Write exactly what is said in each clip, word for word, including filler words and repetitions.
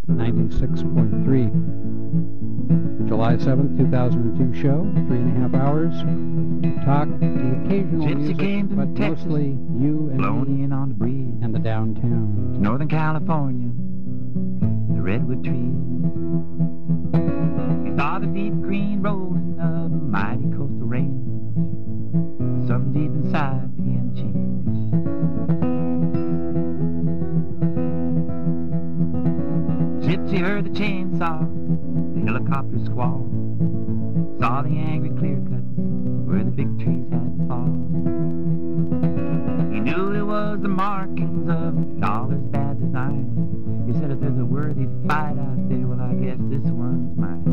ninety-six point three. July seventh, two thousand two show, three and a half hours. Talk, the occasional Gypsy music, came from but Texas, mostly you and blown me in on the breeze, and the downtown. to Northern California, the redwood trees. You saw the deep green rolling of the mighty coastal range. Something deep inside began to change. Gypsy heard the chainsaw, the helicopter squall, saw the angry clear cuts where the big trees had to fall. He knew it was the markings of dollar's bad design. He said, if there's a worthy fight out there, well, I guess this one's mine.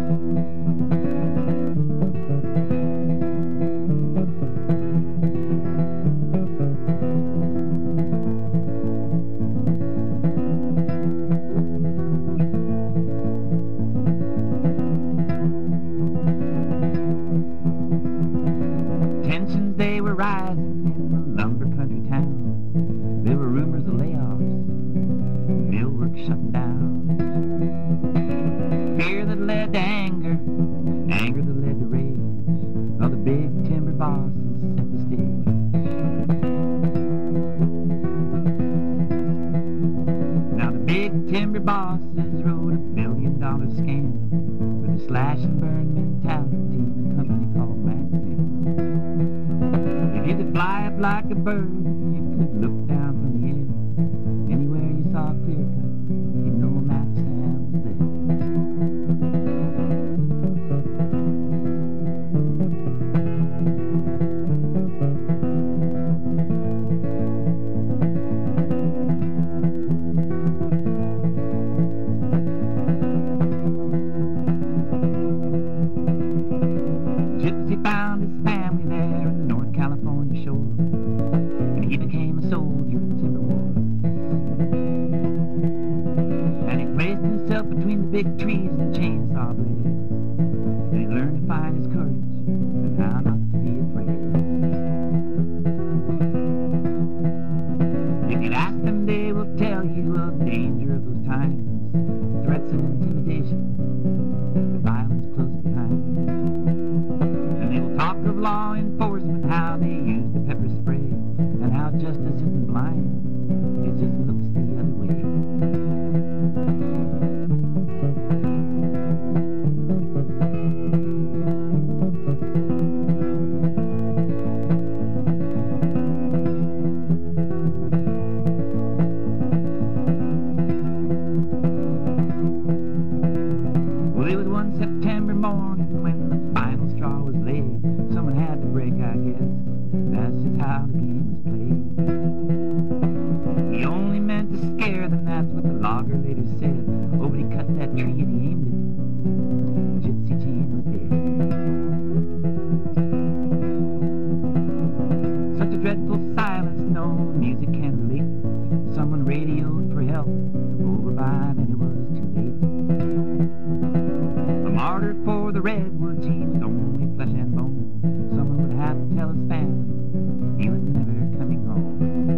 Tensions, they were rising in the lumber country towns. There were rumors of layoffs, mill work shutting down. Fear that led to anger, anger that led to rage. All the big timber bosses set the stage. Now the big timber bosses wrote a million dollar scam with a slash and burn mentality in a company called Maxim. If you could fly up like a bird, you could look down from the air. Anywhere you saw a clear cut, you know Maxim was there. Gypsy found his family there in the North California shore, and he became a soldier in the timber wars. And he placed himself between the big trees and the chainsaw blades, and he learned to find his courage and how not to be afraid. If you ask them, they will tell you of the danger of those times, threats and intimidation, the violence close behind. And they will talk of law enforcement, how they use the pepper spray, and how justice isn't blind, it just looks the other way. Well, it was one September morning when the final straw was laid. Someone had to break, I guess. That's just how the game was played. He only meant to scare them, that's what the logger later said. Oh, but he cut that tree and he aimed it. Gypsy Jane was dead. Such a dreadful silence, no music can relate. Someone radioed for help. Over by then it was too late. A martyr for the redwoods, he was only flesh and bone. Someone would have to tell his family he was never coming home.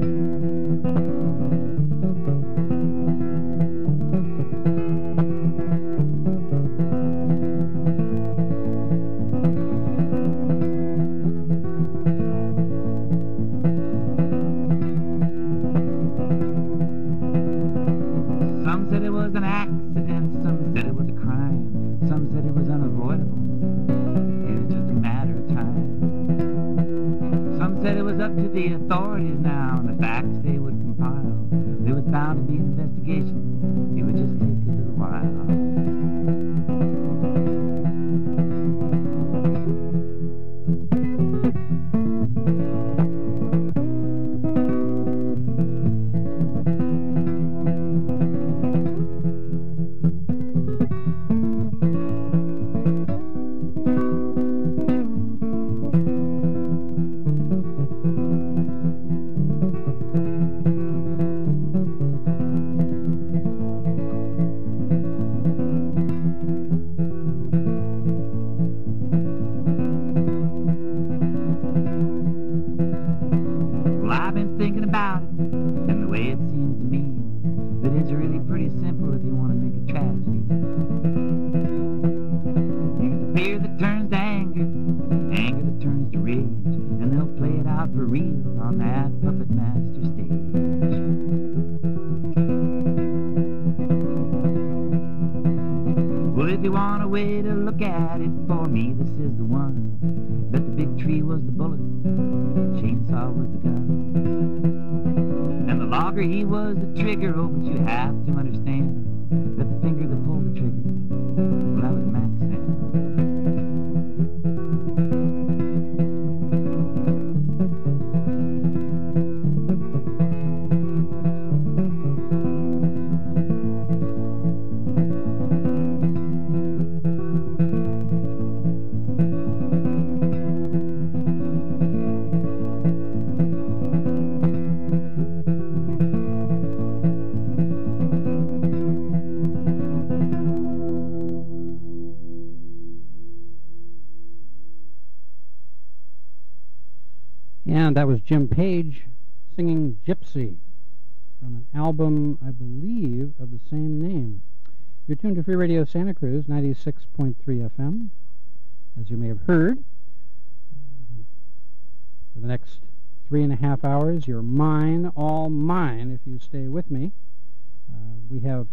Some said it was an accident, some said it was a crime, some said it was unavoidable, it was just a matter of time. Some said it was up to the authorities now, and the facts they would compile. There was bound to be an investigation, it would just take a little while. thinking about it, and the way it seems to me that it's really pretty simple if you want to make tragedy. Use the fear that turns to anger, anger that turns to rage, and they'll play it out for real on that puppet master stage. Well, if you want a way to look at it, for me this is the one. That the big tree was the bullet, the chainsaw was the gun, and the logger he was the trigger. Oh, but you have to understand that the finger that pulled the trigger, well, that was Max Sam. And that was Jim Page singing Gypsy from an album, I believe, of the same name. You're tuned to Free Radio Santa Cruz, ninety-six point three F M, as you may have heard. Uh, for the next three and a half hours, you're mine, all mine, if you stay with me. Uh, we have,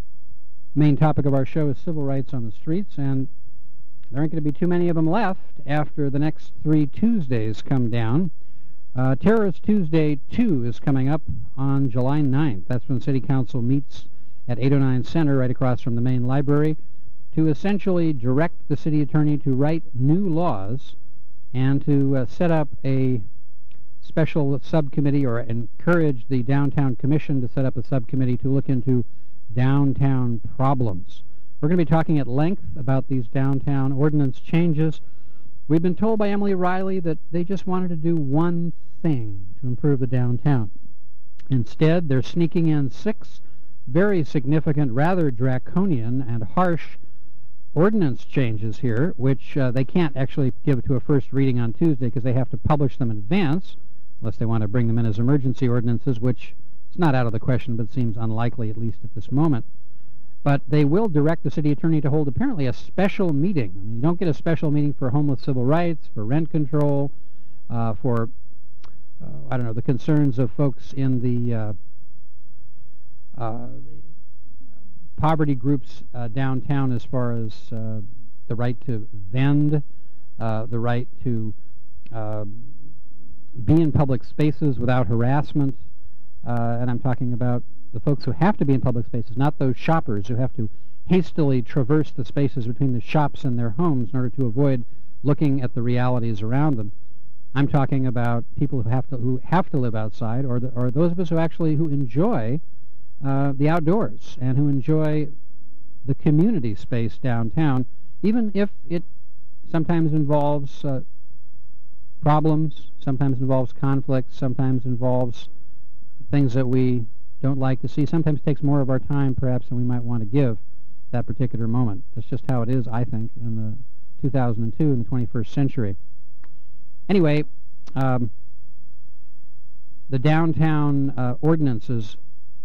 main topic of our show is civil rights on the streets, and there aren't going to be too many of them left after the next three Tuesdays come down. Uh, Terrorist Tuesday two is coming up on July ninth. That's when City Council meets at eight oh nine Center, right across from the main library, to essentially direct the city attorney to write new laws and to uh, set up a special subcommittee, or encourage the Downtown Commission to set up a subcommittee to look into downtown problems. We're going to be talking at length about these downtown ordinance changes. We've been told by Emily Riley that they just wanted to do one thing to improve the downtown. Instead, they're sneaking in six very significant, rather draconian and harsh ordinance changes here, which uh, they can't actually give to a first reading on Tuesday because they have to publish them in advance, unless they want to bring them in as emergency ordinances, which is not out of the question but seems unlikely, at least at this moment. But they will direct the city attorney to hold apparently a special meeting. I mean, you don't get a special meeting for homeless civil rights, for rent control, uh, for, uh, I don't know, the concerns of folks in the uh, uh, poverty groups uh, downtown, as far as uh, the right to vend, uh, the right to uh, be in public spaces without harassment, uh, and I'm talking about the folks who have to be in public spaces, not those shoppers who have to hastily traverse the spaces between the shops and their homes in order to avoid looking at the realities around them. I'm talking about people who have to who have to live outside, or the, or those of us who actually who enjoy uh, the outdoors and who enjoy the community space downtown, even if it sometimes involves uh, problems, sometimes involves conflicts, sometimes involves things that we don't like to see. Sometimes takes more of our time, perhaps, than we might want to give that particular moment. That's just how it is, I think, in the two thousand two, in the twenty-first century. Anyway, um, the downtown uh, ordinances,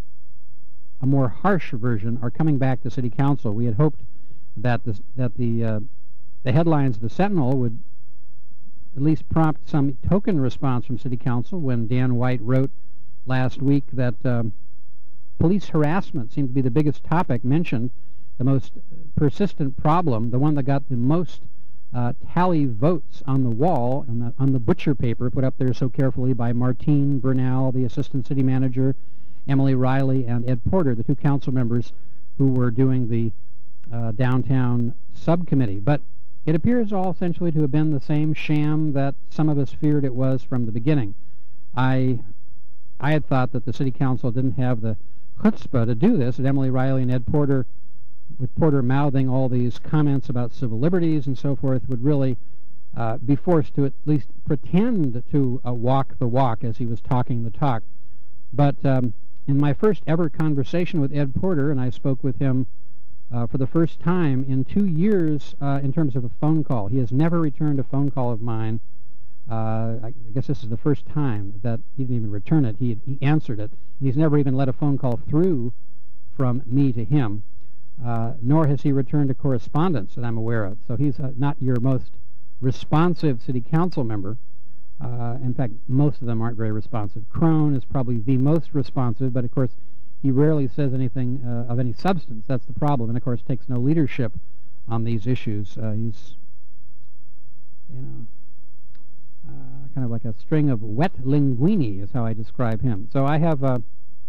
a more harsh version, are coming back to City Council. We had hoped that the, that the, uh, the headlines of the Sentinel would at least prompt some token response from City Council when Dan White wrote last week that um, police harassment seemed to be the biggest topic mentioned, the most persistent problem, the one that got the most uh, tally votes on the wall, on the, on the butcher paper put up there so carefully by Martine Bernal, the assistant city manager, Emily Riley, and Ed Porter, the two council members who were doing the uh, downtown subcommittee. But it appears all essentially to have been the same sham that some of us feared it was from the beginning. I I had thought that the city council didn't have the chutzpah to do this, and Emily Riley and Ed Porter, with Porter mouthing all these comments about civil liberties and so forth, would really uh, be forced to at least pretend to uh, walk the walk as he was talking the talk. But um, in my first ever conversation with Ed Porter, and I spoke with him uh, for the first time in two years uh, in terms of a phone call. He has never returned a phone call of mine. Uh, I guess this is the first time that he didn't even return it. He, he answered it, and he's never even let a phone call through from me to him. uh, nor has he returned a correspondence that I'm aware of. So he's uh, not your most responsive city council member. Uh, in fact, most of them aren't very responsive. Crone is probably the most responsive, but of course he rarely says anything uh, of any substance. That's the problem, and of course takes no leadership on these issues. Uh, he's, you know, uh, kind of like a string of wet linguini is how I describe him. So I have a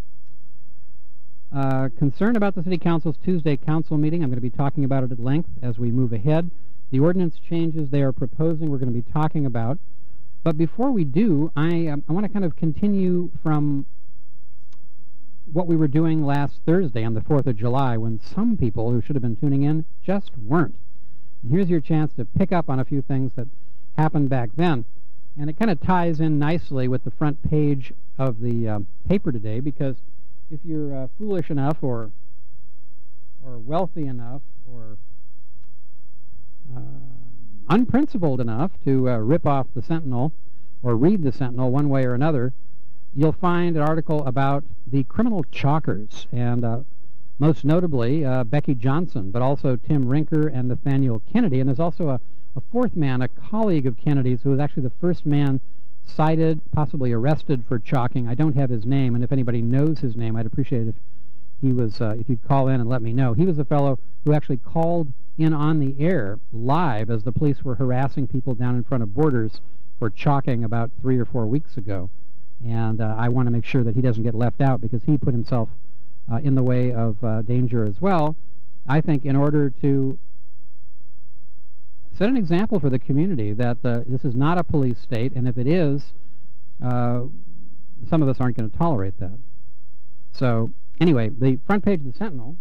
uh, concern about the City Council's Tuesday council meeting. I'm going to be talking about it at length as we move ahead. The ordinance changes they are proposing we're going to be talking about. But before we do, I, um, I want to kind of continue from what we were doing last Thursday on the fourth of July when some people who should have been tuning in just weren't. And here's your chance to pick up on a few things that happened back then. And it kind of ties in nicely with the front page of the uh, paper today, because if you're uh, foolish enough or, or wealthy enough or uh, unprincipled enough to uh, rip off the Sentinel or read the Sentinel one way or another, you'll find an article about the criminal chalkers, and uh, most notably uh, Becky Johnson, but also Tim Rinker and Nathaniel Kennedy. And there's also a, a fourth man, a colleague of Kennedy's, who was actually the first man cited, possibly arrested for chalking. I don't have his name, and if anybody knows his name, I'd appreciate it if he was, uh, if you'd call in and let me know. He was the fellow who actually called in on the air live as the police were harassing people down in front of Borders for chalking about three or four weeks ago. And uh, I want to make sure that he doesn't get left out, because he put himself uh, in the way of uh, danger as well. I think in order to set an example for the community that uh, this is not a police state, and if it is, uh, some of us aren't going to tolerate that. So anyway, the front page of the Sentinel,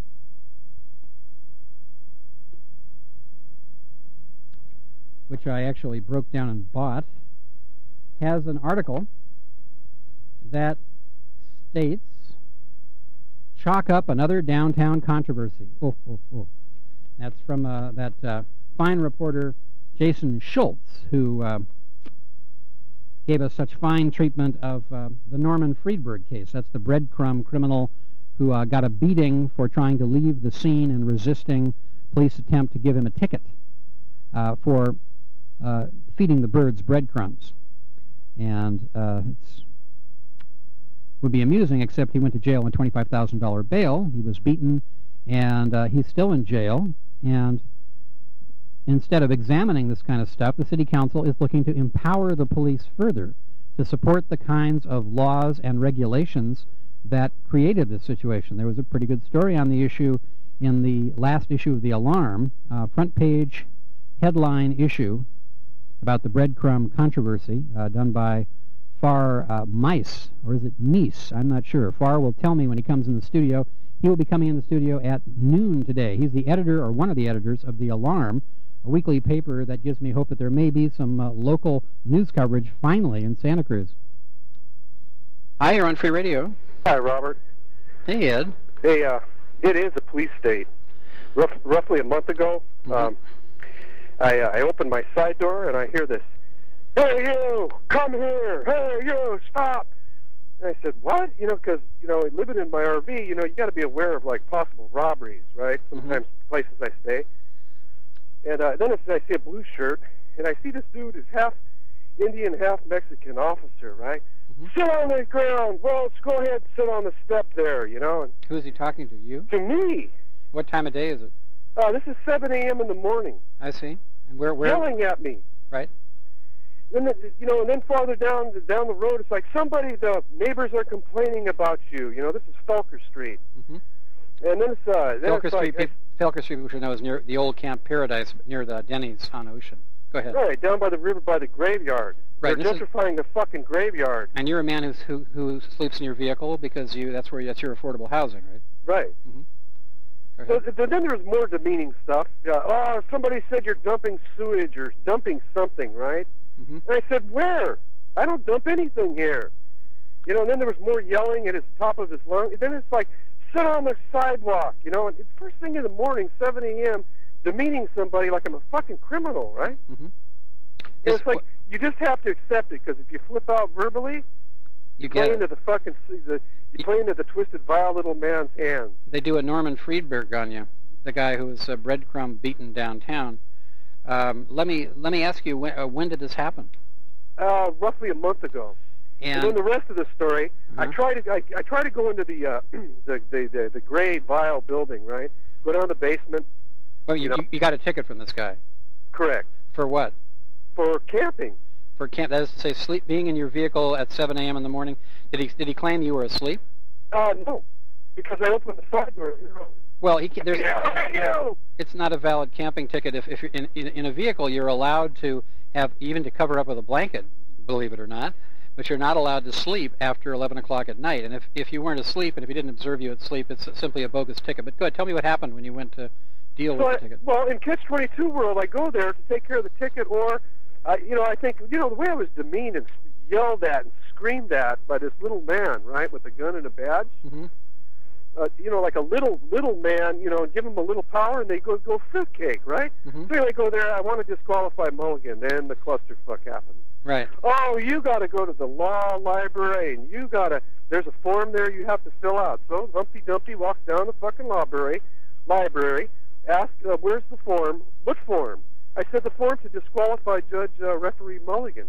which I actually broke down and bought, has an article that states, "Chalk up another downtown controversy." Oh, oh, oh. That's from uh, that uh, fine reporter Jason Schultz, who uh, gave us such fine treatment of uh, the Norman Friedberg case. That's the breadcrumb criminal who uh, got a beating for trying to leave the scene and resisting police attempt to give him a ticket uh, for uh, feeding the birds breadcrumbs. And uh, it's would be amusing, except he went to jail on twenty-five thousand dollars bail. He was beaten, and uh, he's still in jail. And instead of examining this kind of stuff, the City Council is looking to empower the police further to support the kinds of laws and regulations that created this situation. There was a pretty good story on the issue in the last issue of The Alarm, uh, front page headline issue about the breadcrumb controversy, uh, done by Far uh, Mice, or is it Meese? I'm not sure. Far will tell me when he comes in the studio. He will be coming in the studio at noon today. He's the editor, or one of the editors, of The Alarm, a weekly paper that gives me hope that there may be some uh, local news coverage finally in Santa Cruz. Hi, you're on Free Radio. Hi, Robert. Hey, Ed. Hey, uh, it is a police state. Rough, roughly a month ago, mm-hmm. um, I, uh, I opened my side door and I hear this, "Hey, you, come here. Hey, you, stop." And I said, what? You know, because, you know, living in my R V, you know, you got to be aware of, like, possible robberies, right? Sometimes mm-hmm. places I stay. And uh, then I see a blue shirt, and I see this dude is half Indian, half Mexican officer, right? Mm-hmm. Sit on the ground. Well, let's go ahead and sit on the step there, you know. And who is he talking to, you? To me. What time of day is it? Uh, this is seven a.m. in the morning. I see. And where? where? Yelling at me. Right. Then the, you know, and then farther down down the road, it's like somebody, the neighbors are complaining about you. You know, this is Felker Street. Mm-hmm. And then it's uh, then Felker it's Street, like, Felker Street, which we know is near the old Camp Paradise, near the Denny's on Ocean. Go ahead. Right, down by the river, by the graveyard. Right. They're gentrifying the fucking graveyard. And you're a man who's, who who sleeps in your vehicle because you that's where that's your affordable housing, right? Right. Mm-hmm. So, then there's more demeaning stuff. Uh, oh, somebody said you're dumping sewage or dumping something, right? Mm-hmm. And I said, where? I don't dump anything here. You know, and then there was more yelling at his top of his lungs. Then it's like, sit on the sidewalk, you know, and it's first thing in the morning, seven a.m., demeaning somebody like I'm a fucking criminal, right? Mm-hmm. It's, it's like, you just have to accept it, because if you flip out verbally, you play get into the fucking, the, you play into the twisted, vile little man's hands. They do a Norman Friedberg on you. the guy who was uh, breadcrumb beaten downtown. Um, let me let me ask you, when, uh, when did this happen? Uh, roughly a month ago. And, and then the rest of the story, uh-huh. I try to I, I try to go into the, uh, the, the the the gray vile building, right? Go down the basement. Well, you, you, know. you got a ticket from this guy. Correct. For what? For camping. For camp. That is to say, sleep, being in your vehicle at seven a.m. in the morning. Did he did he claim you were asleep? Uh, no, because I opened the side door. Well, he there's. You. It's not a valid camping ticket. If if you're in, in in a vehicle, you're allowed to have even to cover up with a blanket, believe it or not. But you're not allowed to sleep after eleven o'clock at night. And if, if you weren't asleep, and if he didn't observe you at sleep, it's simply a bogus ticket. But go ahead, tell me what happened when you went to deal so with I, the ticket. Well, in Catch twenty-two world, I go there to take care of the ticket, or, uh, you know, I think, you know, the way I was demeaned and yelled at and screamed at by this little man, right, with a gun and a badge, mm-hmm. uh, you know, like a little little man, you know, and give him a little power, and they go go fruitcake, right? Mm-hmm. So I go there, I want to disqualify Mulligan, then the clusterfuck happens. Right. Oh, you got to go to the law library, and you got to, there's a form there you have to fill out. So Humpty Dumpty walks down the fucking library, library, asks, uh, where's the form? What form? I said the form to disqualify Judge uh, Referee Mulligan.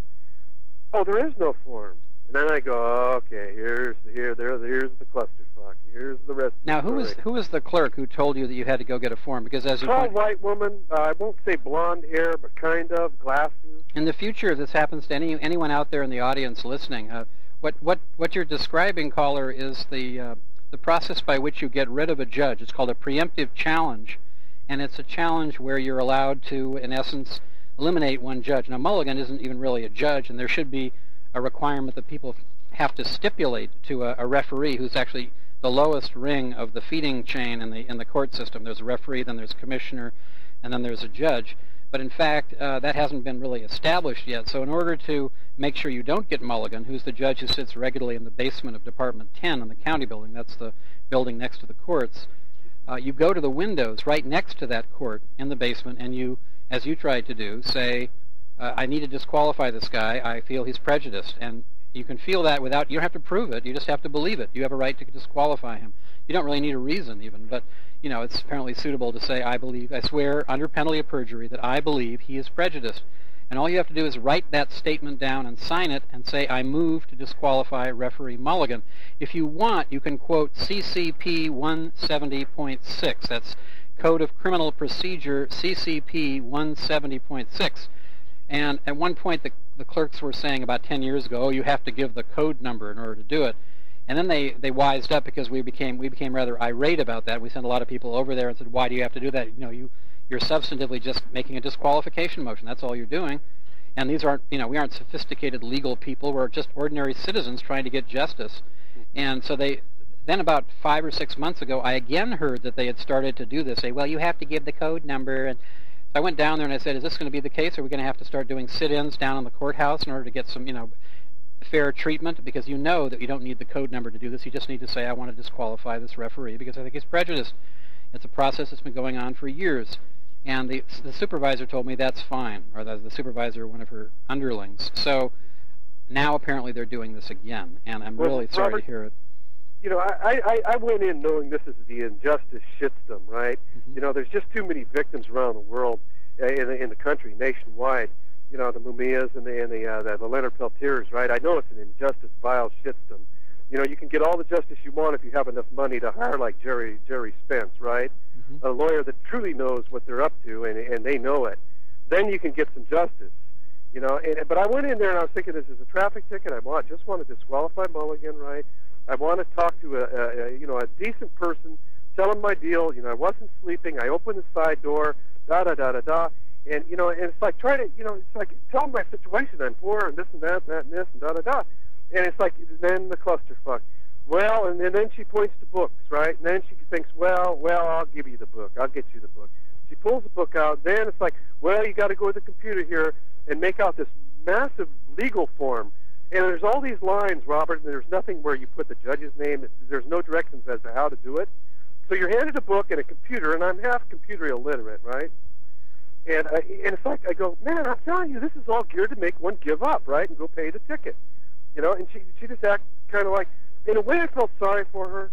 Oh, there is no form. And then I go, okay, here's here, there, here's the clusterfuck. Here's the rest. Now, of the who was who was the clerk who told you that you had to go get a form? Because as you tall point, white woman, uh, I won't say blonde hair, but kind of glasses. In the future, if this happens to any anyone out there in the audience listening, uh, what what what you're describing, caller, is the uh, the process by which you get rid of a judge. It's called a preemptive challenge, and it's a challenge where you're allowed to, in essence, eliminate one judge. Now, Mulligan isn't even really a judge, and there should be a requirement that people have to stipulate to a, a referee who's actually the lowest ring of the feeding chain in the in the court system. There's a referee, then there's a commissioner, and then there's a judge. But in fact, uh, that hasn't been really established yet. So in order to make sure you don't get Mulligan, who's the judge who sits regularly in the basement of Department ten in the county building, that's the building next to the courts, uh, you go to the windows right next to that court in the basement, and you, as you tried to do, say, uh, I need to disqualify this guy. I feel he's prejudiced. And you can feel that without, you don't have to prove it, you just have to believe it. You have a right to disqualify him. You don't really need a reason even, but you know, it's apparently suitable to say, I believe, I swear under penalty of perjury that I believe he is prejudiced. And all you have to do is write that statement down and sign it and say, I move to disqualify referee Mulligan. If you want, you can quote C C P one seventy point six. That's Code of Criminal Procedure C C P one seventy point six. And at one point, the, the clerks were saying about ten years ago, oh, you have to give the code number in order to do it. And then they, they wised up because we became we became rather irate about that. We sent a lot of people over there and said, why do you have to do that? You know, you, you're substantively just making a disqualification motion. That's all you're doing. And these aren't, you know, we aren't sophisticated legal people. We're just ordinary citizens trying to get justice. And so they, then about five or six months ago, I again heard that they had started to do this. Say, well, you have to give the code number. And I went down there and I said, is this going to be the case? Or are we going to have to start doing sit-ins down in the courthouse in order to get some, you know, fair treatment? Because you know that you don't need the code number to do this. You just need to say, I want to disqualify this referee because I think he's prejudiced. It's a process that's been going on for years. And the, the supervisor told me that's fine, or the, the supervisor, one of her underlings. So now apparently they're doing this again, and I'm well, really sorry Robert, to hear it. You know, I, I, I went in knowing this is the injustice shitstorm, right? Mm-hmm. You know, there's just too many victims around the world, uh, in, the, in the country, nationwide. You know, the Mumias and the and the, uh, the, the Leonard Peltiers, right? I know it's an injustice, vile shitstorm. You know, you can get all the justice you want if you have enough money to hire like Jerry Jerry Spence, right? Mm-hmm. A lawyer that truly knows what they're up to and and they know it. Then you can get some justice. You know, and, but I went in there and I was thinking, this is a traffic ticket. I want just want to disqualify Mulligan, right? I want to talk to a, a, a you know a decent person, tell him my deal. You know, I wasn't sleeping. I opened the side door, da da da da da. And, you know, and it's like, try to, you know, it's like, tell them my situation. I'm poor and this and that and that and this and da-da-da. And it's like, then the clusterfuck. Well, and, and then she points to books, right? And then she thinks, well, well, I'll give you the book. I'll get you the book. She pulls the book out. Then it's like, well, you got to go to the computer here and make out this massive legal form. And there's all these lines, Robert, and there's nothing where you put the judge's name. There's no directions as to how to do it. So you're handed a book and a computer, and I'm half computer illiterate, right? And, I, and it's like, I go, man, I'm telling you, this is all geared to make one give up, right, and go pay the ticket. You know, and she she just acted kind of like, in a way I felt sorry for her,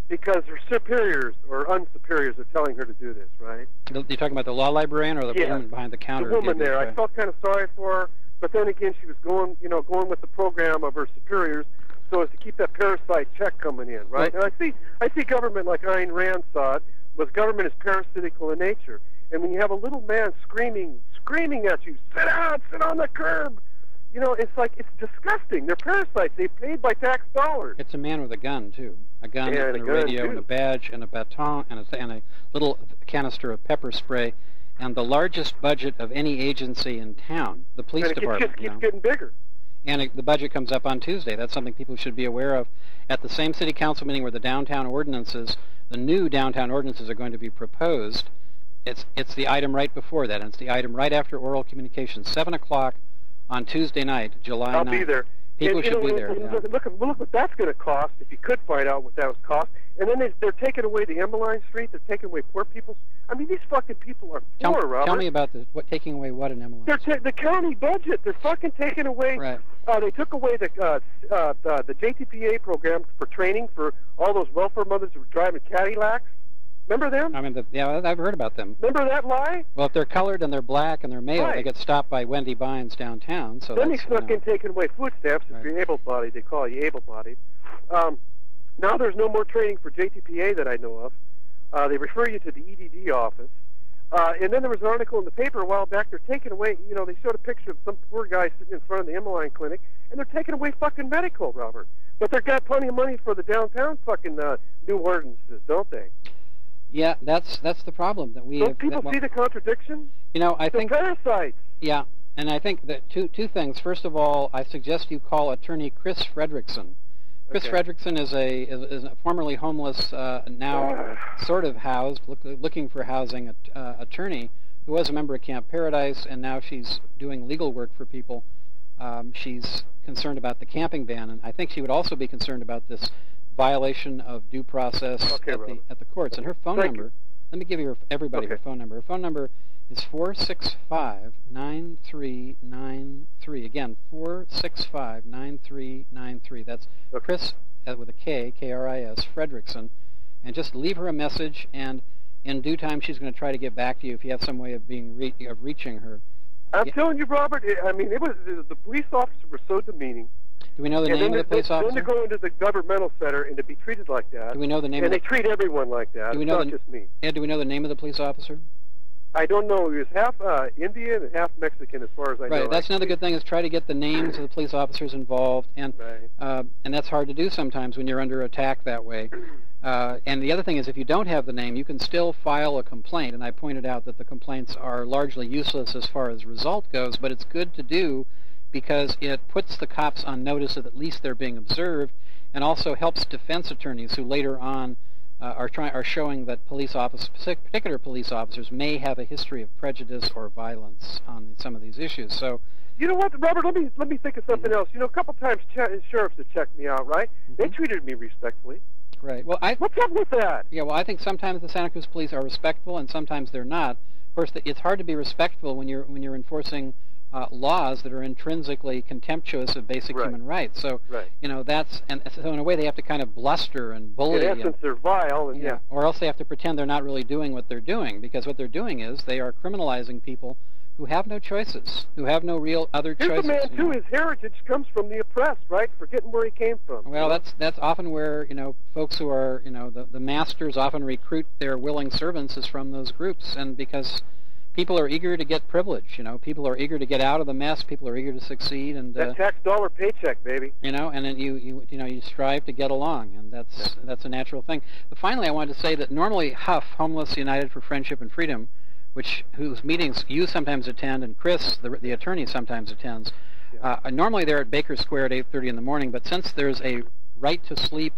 because her superiors or unsuperiors are telling her to do this, right? You're talking about the law librarian or the Yeah. woman behind the counter? The woman who gave there. this, I felt kind of sorry for her, but then again, she was going, you know, going with the program of her superiors so as to keep that parasite check coming in, right? Well, and I see, I see government like Ayn Rand saw it, was government is parasitical in nature. And when you have a little man screaming, screaming at you, sit down, sit on the curb, you know, it's like, it's disgusting. They're parasites. They paid by tax dollars. It's a man with a gun, too. A gun Yeah, and, and a, a gun, radio too. and a badge and a baton and a, and a little canister of pepper spray and the largest budget of any agency in town, the police and it department. just you keeps know. getting bigger. And it, the budget comes up on Tuesday. That's something people should be aware of. At the same city council meeting where the downtown ordinances, the new downtown ordinances are going to be proposed, it's it's the item right before that, and it's the item right after oral communication, seven o'clock on Tuesday night, July ninth. I'll be there. People and, should you know, be there. Look, Yeah. look, look, look what that's going to cost if you could find out what that was cost. And then they, they're taking away the Emmeline Street. They're taking away poor people's. I mean, these fucking people are Tell, poor, Robert. tell me about the, what taking away what in Emily? They're ta- the county budget. They're fucking taking away. Right. Uh, they took away the uh, uh, the, the J T P A program for training for all those welfare mothers who were driving Cadillacs. Remember them? I mean, the, yeah, I've heard about them. Remember that lie? Well, if they're colored and they're black and they're male, Right. they get stopped by Wendy Bynes downtown. So then they that's, snuck you know, in taking away food stamps. Right. If you're able-bodied, they call you able-bodied. Um, now there's no more training for J T P A that I know of. Uh, they refer you to the E D D office. Uh, and then there was an article in the paper a while back. They're taking away, you know, they showed a picture of some poor guy sitting in front of the Emmeline clinic, and they're taking away fucking medical, Robert. But they've got plenty of money for the downtown fucking uh, new ordinances, don't they? Yeah, that's that's the problem that we. Don't have, people that, well, see the contradiction? You know, I The think. parasites. Yeah, and I think that two two things. First of all, I suggest you call attorney Chris Fredrickson. Chris Okay. Fredrickson is a is, is a formerly homeless, uh, now sort of housed, look, looking for housing uh, attorney who was a member of Camp Paradise, and now she's doing legal work for people. Um, she's concerned about the camping ban, and I think she would also be concerned about this violation of due process Okay, at the Robert. at the courts. And her phone Thank you. number. Let me give you her, everybody her Okay. phone number. Her phone number is four six five, nine three nine three. Again, four six five, nine three nine three. That's Okay. Chris uh, with a K, K R I S, Fredrickson. And just leave her a message, and in due time she's going to try to get back to you if you have some way of being re- of reaching her. I'm Yeah. telling you, Robert, it, I mean, it was the, the police officers were so demeaning. Do we know the and name then of the they, police then officer? to go into the governmental center and to be treated like that. Do we know the name and of they the treat everyone like that. Do we It's know not the- just me. Ed, do we know the name of the police officer? I don't know. He was half uh, Indian and half Mexican, as far as I know. Right. That's another good thing is try to get the names of the police officers involved, and Right. uh, and that's hard to do sometimes when you're under attack that way. Uh, and the other thing is, if you don't have the name, you can still file a complaint. And I pointed out that the complaints are largely useless as far as result goes, but it's good to do because it puts the cops on notice that at least they're being observed, and also helps defense attorneys who later on uh, are trying are showing that police officers, particular police officers, may have a history of prejudice or violence on some of these issues. So. You know what, Robert? Let me let me think of something else. You know, a couple times ch- sheriffs have checked me out, right? Mm-hmm. They treated me respectfully. Right. Well, I. What's up with that? Yeah. Well, I think sometimes the Santa Cruz police are respectful, and sometimes they're not. Of course, the, it's hard to be respectful when you're when you're enforcing uh, laws that are intrinsically contemptuous of basic Right. human rights. So, Right. you know, that's and so in a way they have to kind of bluster and bully. In and, essence, they're vile, and yeah, yeah. or else they have to pretend they're not really doing what they're doing, because what they're doing is they are criminalizing people who have no choices, who have no real other Here's choices. a man you too. know. His heritage comes from the oppressed, right? Forgetting where he came from. Well, that's that's often where, you know, folks who are, you know, the, the masters often recruit their willing servants is from those groups, and because people are eager to get privilege, you know, people are eager to get out of the mess, people are eager to succeed, and uh, that tax dollar paycheck, baby. you know, and then you, you you know you strive to get along, and that's that's a natural thing. But finally, I wanted to say that normally Huff, Homeless United for Friendship and Freedom, which whose meetings you sometimes attend and Chris, the, the attorney, sometimes attends. Yeah. Uh, normally they're at Baker Square at eight thirty in the morning, but since there's a Right to Sleep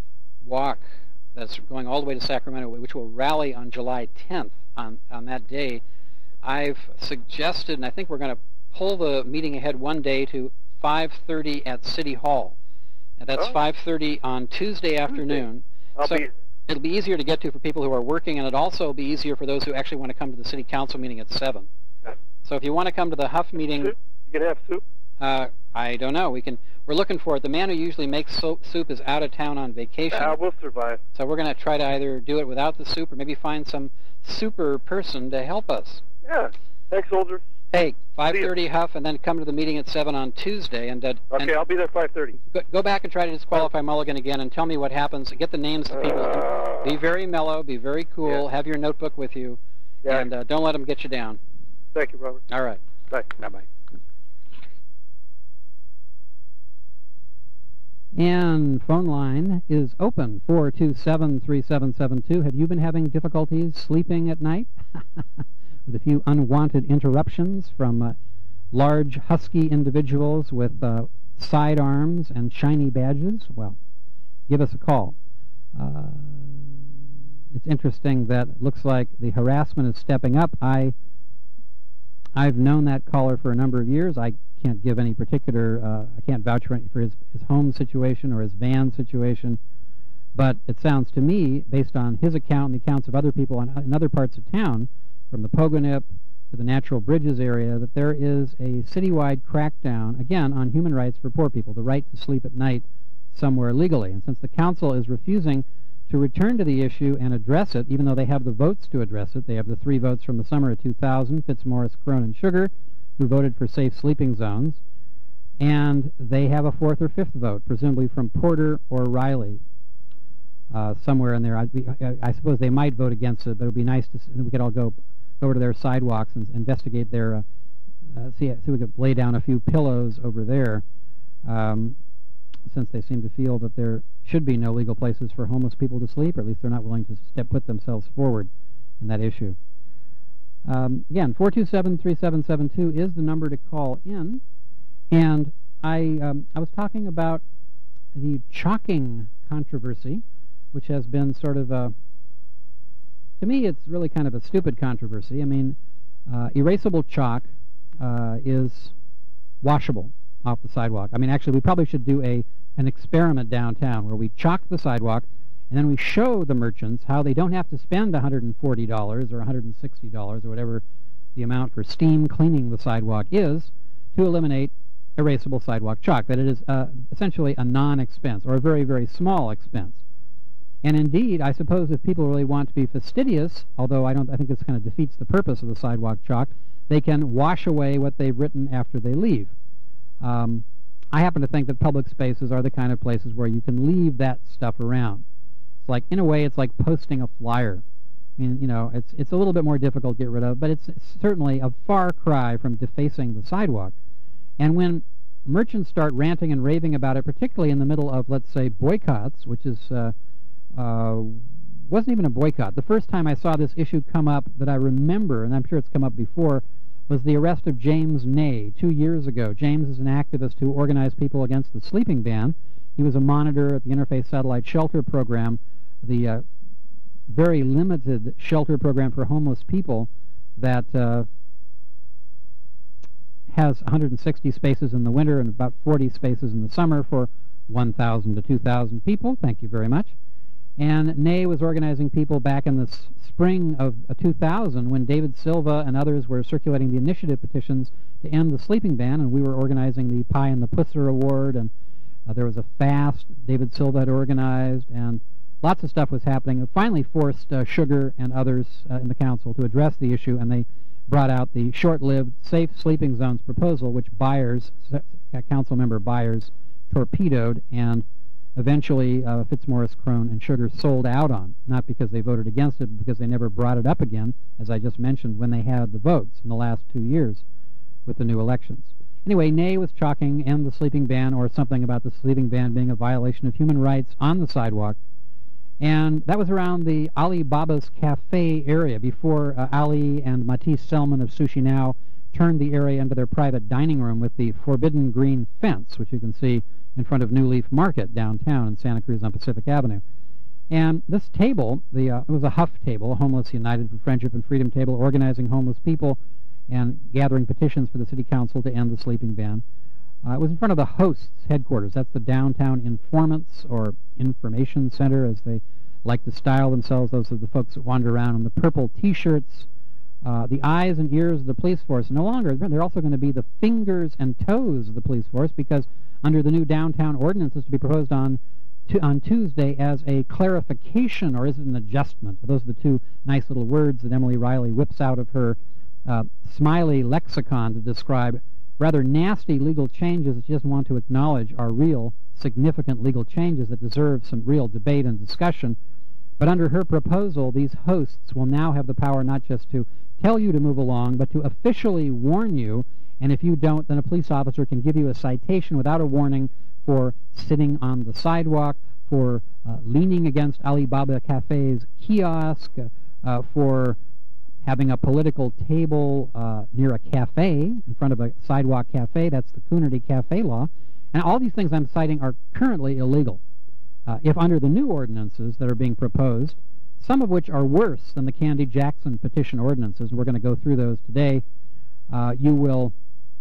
walk that's going all the way to Sacramento, which will rally on July tenth on, on that day, I've suggested, and I think we're going to pull the meeting ahead one day to five thirty at City Hall. And that's Oh. five thirty on Tuesday afternoon. I'll so be. it'll be easier to get to for people who are working, and it'll also be easier for those who actually want to come to the City Council meeting at seven. So if you want to come to the Huff meeting, Soup? You can have soup. uh, I don't know. We can. We're we're looking for it. The man who usually makes soap, soup is out of town on vacation. Uh, we'll survive. So we're going to try to either do it without the soup or maybe find some super person to help us. Yeah. Thanks, soldier. Hey, five thirty Huff, and then come to the meeting at seven on Tuesday. And uh, Okay, and I'll be there at five thirty. Go, go back and try to disqualify Mulligan again and tell me what happens. Get the names of people. Uh, be very mellow. Be very cool. Yeah. Have your notebook with you. Yeah. And uh, don't let them get you down. Thank you, Robert. All right. Bye. Bye-bye. And phone line is open, four two seven, three seven seven two. Have you been having difficulties sleeping at night? With a few unwanted interruptions from uh, large, husky individuals with uh, sidearms and shiny badges? Well, give us a call. Uh, it's interesting that it looks like the harassment is stepping up. I, I've known that caller for a number of years. I can't give any particular, uh, I can't vouch for, for his, his home situation or his van situation, but it sounds to me, based on his account and the accounts of other people in, in other parts of town, from the Pogonip to the Natural Bridges area, that there is a citywide crackdown, again, on human rights for poor people, the right to sleep at night somewhere legally. And since the council is refusing to return to the issue and address it, even though they have the votes to address it, they have the three votes from the summer of two thousand, Fitzmaurice, Crone, and Sugar, who voted for safe sleeping zones, and they have a fourth or fifth vote, presumably from Porter or Riley, uh, somewhere in there. I, we, I, I suppose they might vote against it, but it would be nice to see, we could all go over to their sidewalks and investigate their, uh, uh, see, see if we could lay down a few pillows over there, um, since they seem to feel that there should be no legal places for homeless people to sleep, or at least they're not willing to step put themselves forward in that issue. Um, again, four two seven, three seven seven two is the number to call in. And I, um, I was talking about the chalking controversy, which has been sort of a, to me, it's really kind of a stupid controversy. I mean, uh, erasable chalk uh, is washable off the sidewalk. I mean, actually, we probably should do a an experiment downtown where we chalk the sidewalk, and then we show the merchants how they don't have to spend one hundred forty dollars or one hundred sixty dollars or whatever the amount for steam cleaning the sidewalk is to eliminate erasable sidewalk chalk, that it is uh, essentially a non-expense or a very, very small expense. And indeed, I suppose if people really want to be fastidious, although I don't, I think this kind of defeats the purpose of the sidewalk chalk, they can wash away what they've written after they leave. Um, I happen to think that public spaces are the kind of places where you can leave that stuff around. It's like, in a way, it's like posting a flyer. I mean, you know, it's it's a little bit more difficult to get rid of, but it's, it's certainly a far cry from defacing the sidewalk. And when merchants start ranting and raving about it, particularly in the middle of, let's say, boycotts, which is uh, uh, wasn't even a boycott. The first time I saw this issue come up that I remember, and I'm sure it's come up before, was the arrest of James Ney two years ago. James is an activist who organized people against the sleeping ban. He was a monitor at the Interfaith Satellite Shelter Program, the uh, very limited shelter program for homeless people that uh, has one hundred sixty spaces in the winter and about forty spaces in the summer for one thousand to two thousand people. Thank you very much. And Ney was organizing people back in the s spring of uh, two thousand when David Silva and others were circulating the initiative petitions to end the sleeping ban, and we were organizing the Pie and the Pusser Award, and uh, there was a fast David Silva had organized, and lots of stuff was happening. It finally forced uh, Sugar and others uh, in the council to address the issue, and they brought out the short-lived Safe Sleeping Zones proposal, which Byers, uh, council member Byers, torpedoed, and eventually uh, Fitzmaurice, Crone, and Sugar sold out on, not because they voted against it, but because they never brought it up again, as I just mentioned, when they had the votes in the last two years with the new elections. Anyway, Ney was chalking end the sleeping ban, or something about the sleeping ban being a violation of human rights on the sidewalk. And that was around the Alibaba's Cafe area, before uh, Ali and Matisse Selman of Sushi Now turned the area into their private dining room with the forbidden green fence, which you can see in front of New Leaf Market downtown in Santa Cruz on Pacific Avenue. And this table, the uh, it was a Huff table, a Homeless United for Friendship and Freedom table, organizing homeless people and gathering petitions for the city council to end the sleeping ban. Uh, it was in front of the host's headquarters. That's the Downtown Informants, or Information Center, as they like to style themselves. Those are the folks that wander around in the purple T-shirts, uh, the eyes and ears of the police force. No longer, they're also going to be the fingers and toes of the police force, because under the new downtown ordinances to be proposed on to, on Tuesday as a clarification, or is it an adjustment? Those are the two nice little words that Emily Riley whips out of her uh, smiley lexicon to describe rather nasty legal changes that she doesn't want to acknowledge are real, significant legal changes that deserve some real debate and discussion. But under her proposal, these hosts will now have the power not just to tell you to move along, but to officially warn you, and if you don't, then a police officer can give you a citation without a warning for sitting on the sidewalk, for uh, leaning against Alibaba Cafe's kiosk, uh, for having a political table uh, near a cafe, in front of a sidewalk cafe. That's the Coonerty Cafe law. And all these things I'm citing are currently illegal. Uh, if under the new ordinances that are being proposed, some of which are worse than the Candy-Jackson petition ordinances, and we're going to go through those today, uh, you will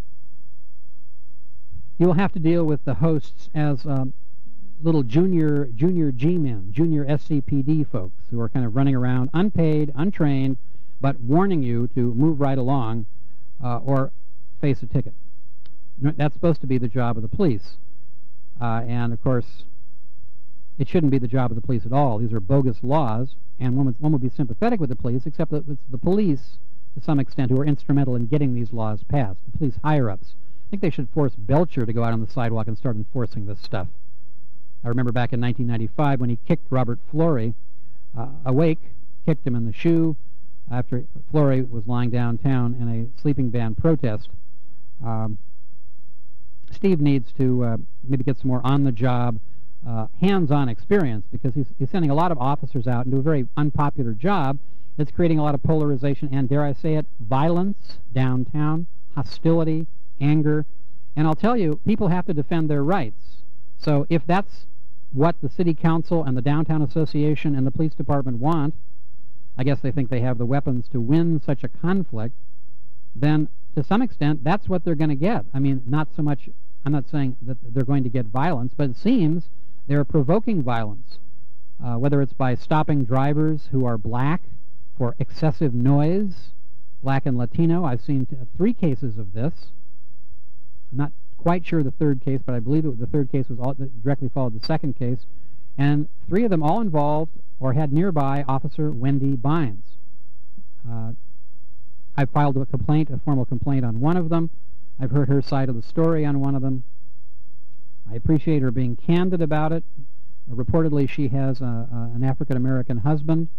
you will have to deal with the hosts as um, little junior junior G-men, junior S C P D folks who are kind of running around unpaid, untrained, but warning you to move right along uh, or face a ticket. That's supposed to be the job of the police. Uh, and, of course, it shouldn't be the job of the police at all. These are bogus laws, and one would, one would be sympathetic with the police, except that it's the police, to some extent, who are instrumental in getting these laws passed, the police higher-ups. I think they should force Belcher to go out on the sidewalk and start enforcing this stuff. I remember back in nineteen ninety-five when he kicked Robert Flory uh, awake, kicked him in the shoe after Flory was lying downtown in a sleeping ban protest. Um, Steve needs to uh, maybe get some more on-the-job, uh, hands-on experience, because he's, he's sending a lot of officers out and do a very unpopular job. It's creating a lot of polarization and, dare I say it, violence downtown, hostility, anger. And I'll tell you, people have to defend their rights. So if that's what the City Council and the Downtown Association and the Police Department want, I guess they think they have the weapons to win such a conflict, then to some extent that's what they're going to get. I mean, not so much, I'm not saying that they're going to get violence, but it seems they're provoking violence, uh, whether it's by stopping drivers who are black for excessive noise, black and Latino. I've seen t- three cases of this. I'm not quite sure the third case, but I believe it, the third case was all, directly followed the second case. And three of them all involved or had nearby Officer Wendy Bynes. Uh, I filed a complaint, a formal complaint on one of them. I've heard her side of the story on one of them. I appreciate her being candid about it. Uh, reportedly, she has a, a, an African-American husband.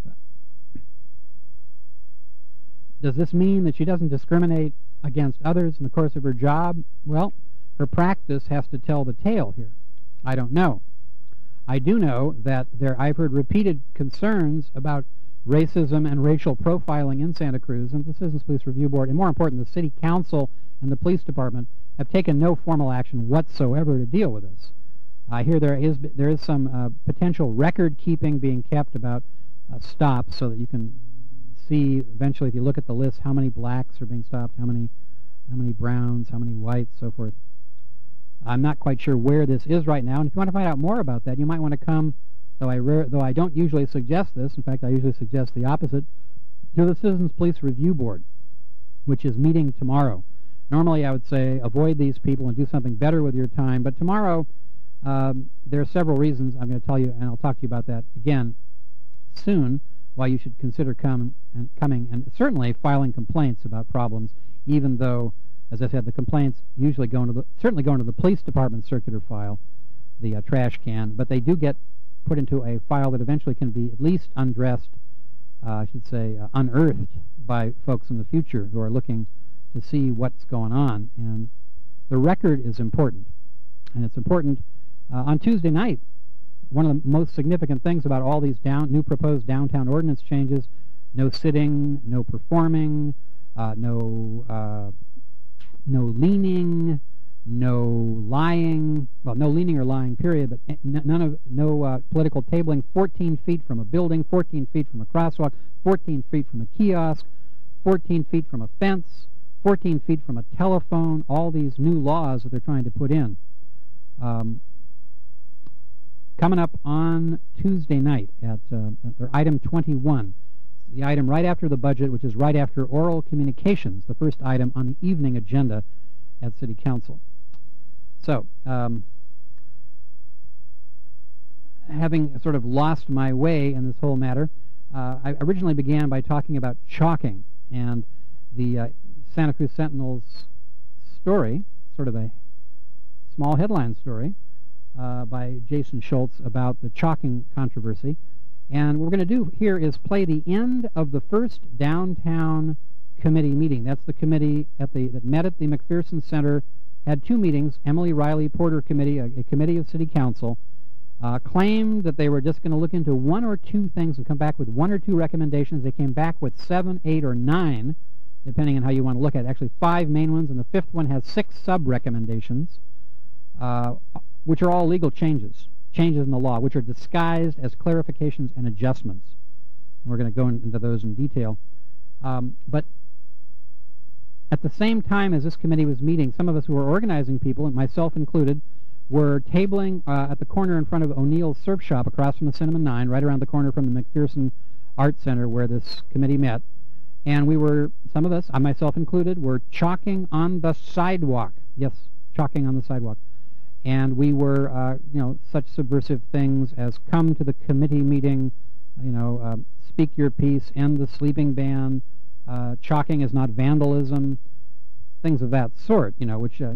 Does this mean that she doesn't discriminate against others in the course of her job? Well, her practice has to tell the tale here. I don't know. I do know that there, I've heard repeated concerns about racism and racial profiling in Santa Cruz, and the Citizens Police Review Board, and more important, the City Council and the Police Department have taken no formal action whatsoever to deal with this. I hear there is there is some uh, potential record keeping being kept about uh, stops, so that you can see eventually, if you look at the list, how many blacks are being stopped, how many how many browns, how many whites, so forth. I'm not quite sure where this is right now, and if you want to find out more about that, you might want to come, though I rare, though I don't usually suggest this, in fact I usually suggest the opposite, to the Citizens Police Review Board, which is meeting tomorrow. Normally I would say avoid these people and do something better with your time, but tomorrow um, there are several reasons I'm going to tell you, and I'll talk to you about that again soon, why you should consider come and coming and certainly filing complaints about problems, even though, as I said, the complaints usually go into the, certainly go into the police department circular file, the uh, trash can, but they do get put into a file that eventually can be at least undressed, uh, I should say, uh, unearthed by folks in the future who are looking to see what's going on. And the record is important, and it's important uh, on Tuesday night. One of the most significant things about all these down, new proposed downtown ordinance changes, no sitting, no performing, uh, no uh, no leaning, no lying, well, no leaning or lying, period, but none of, no uh, political tabling, fourteen feet from a building, fourteen feet from a crosswalk, fourteen feet from a kiosk, fourteen feet from a fence, fourteen feet from a telephone, all these new laws that they're trying to put in. Um, coming up on Tuesday night at, uh, at their item twenty-one, the item right after the budget, which is right after oral communications, the first item on the evening agenda at City Council. So, um, having sort of lost my way in this whole matter, uh, I originally began by talking about chalking and the uh, Santa Cruz Sentinel's story, sort of a small headline story uh, by Jason Schultz about the chalking controversy. And what we're going to do here is play the end of the first downtown committee meeting. That's the committee at the that met at the McPherson Center, had two meetings. Emily Riley Porter Committee, a, a committee of City Council, uh, claimed that they were just going to look into one or two things and come back with one or two recommendations. They came back with seven, eight, or nine, depending on how you want to look at it. Actually, five main ones, and the fifth one has six sub-recommendations, uh, which are all legal changes, changes in the law, which are disguised as clarifications and adjustments. And we're going to go in, into those in detail. Um, but at the same time as this committee was meeting, some of us who were organizing people, and myself included, were tabling uh, at the corner in front of O'Neill's Surf Shop across from the Cinnamon Nine, right around the corner from the McPherson Art Center where this committee met. And we were, some of us, I myself included, were chalking on the sidewalk. Yes, chalking on the sidewalk. And we were, uh, you know, such subversive things as come to the committee meeting, you know, uh, speak your piece, end the sleeping ban, uh, chalking is not vandalism, things of that sort, you know, which uh,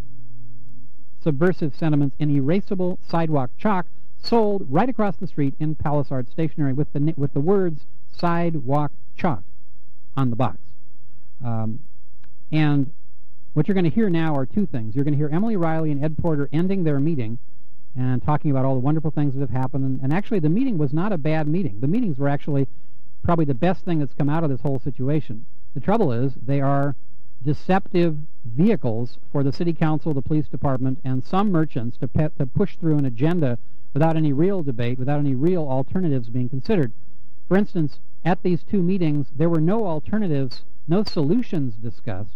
subversive sentiments in erasable sidewalk chalk sold right across the street in Palace Art Stationery with the with the words sidewalk chalk on the box. Um, and what you're going to hear now are two things. You're going to hear Emily Riley and Ed Porter ending their meeting and talking about all the wonderful things that have happened. And, and actually, the meeting was not a bad meeting. The meetings were actually probably the best thing that's come out of this whole situation. The trouble is they are deceptive vehicles for the City Council, the police department, and some merchants to, pe to push through an agenda without any real debate, without any real alternatives being considered. For instance, at these two meetings, there were no alternatives, no solutions discussed.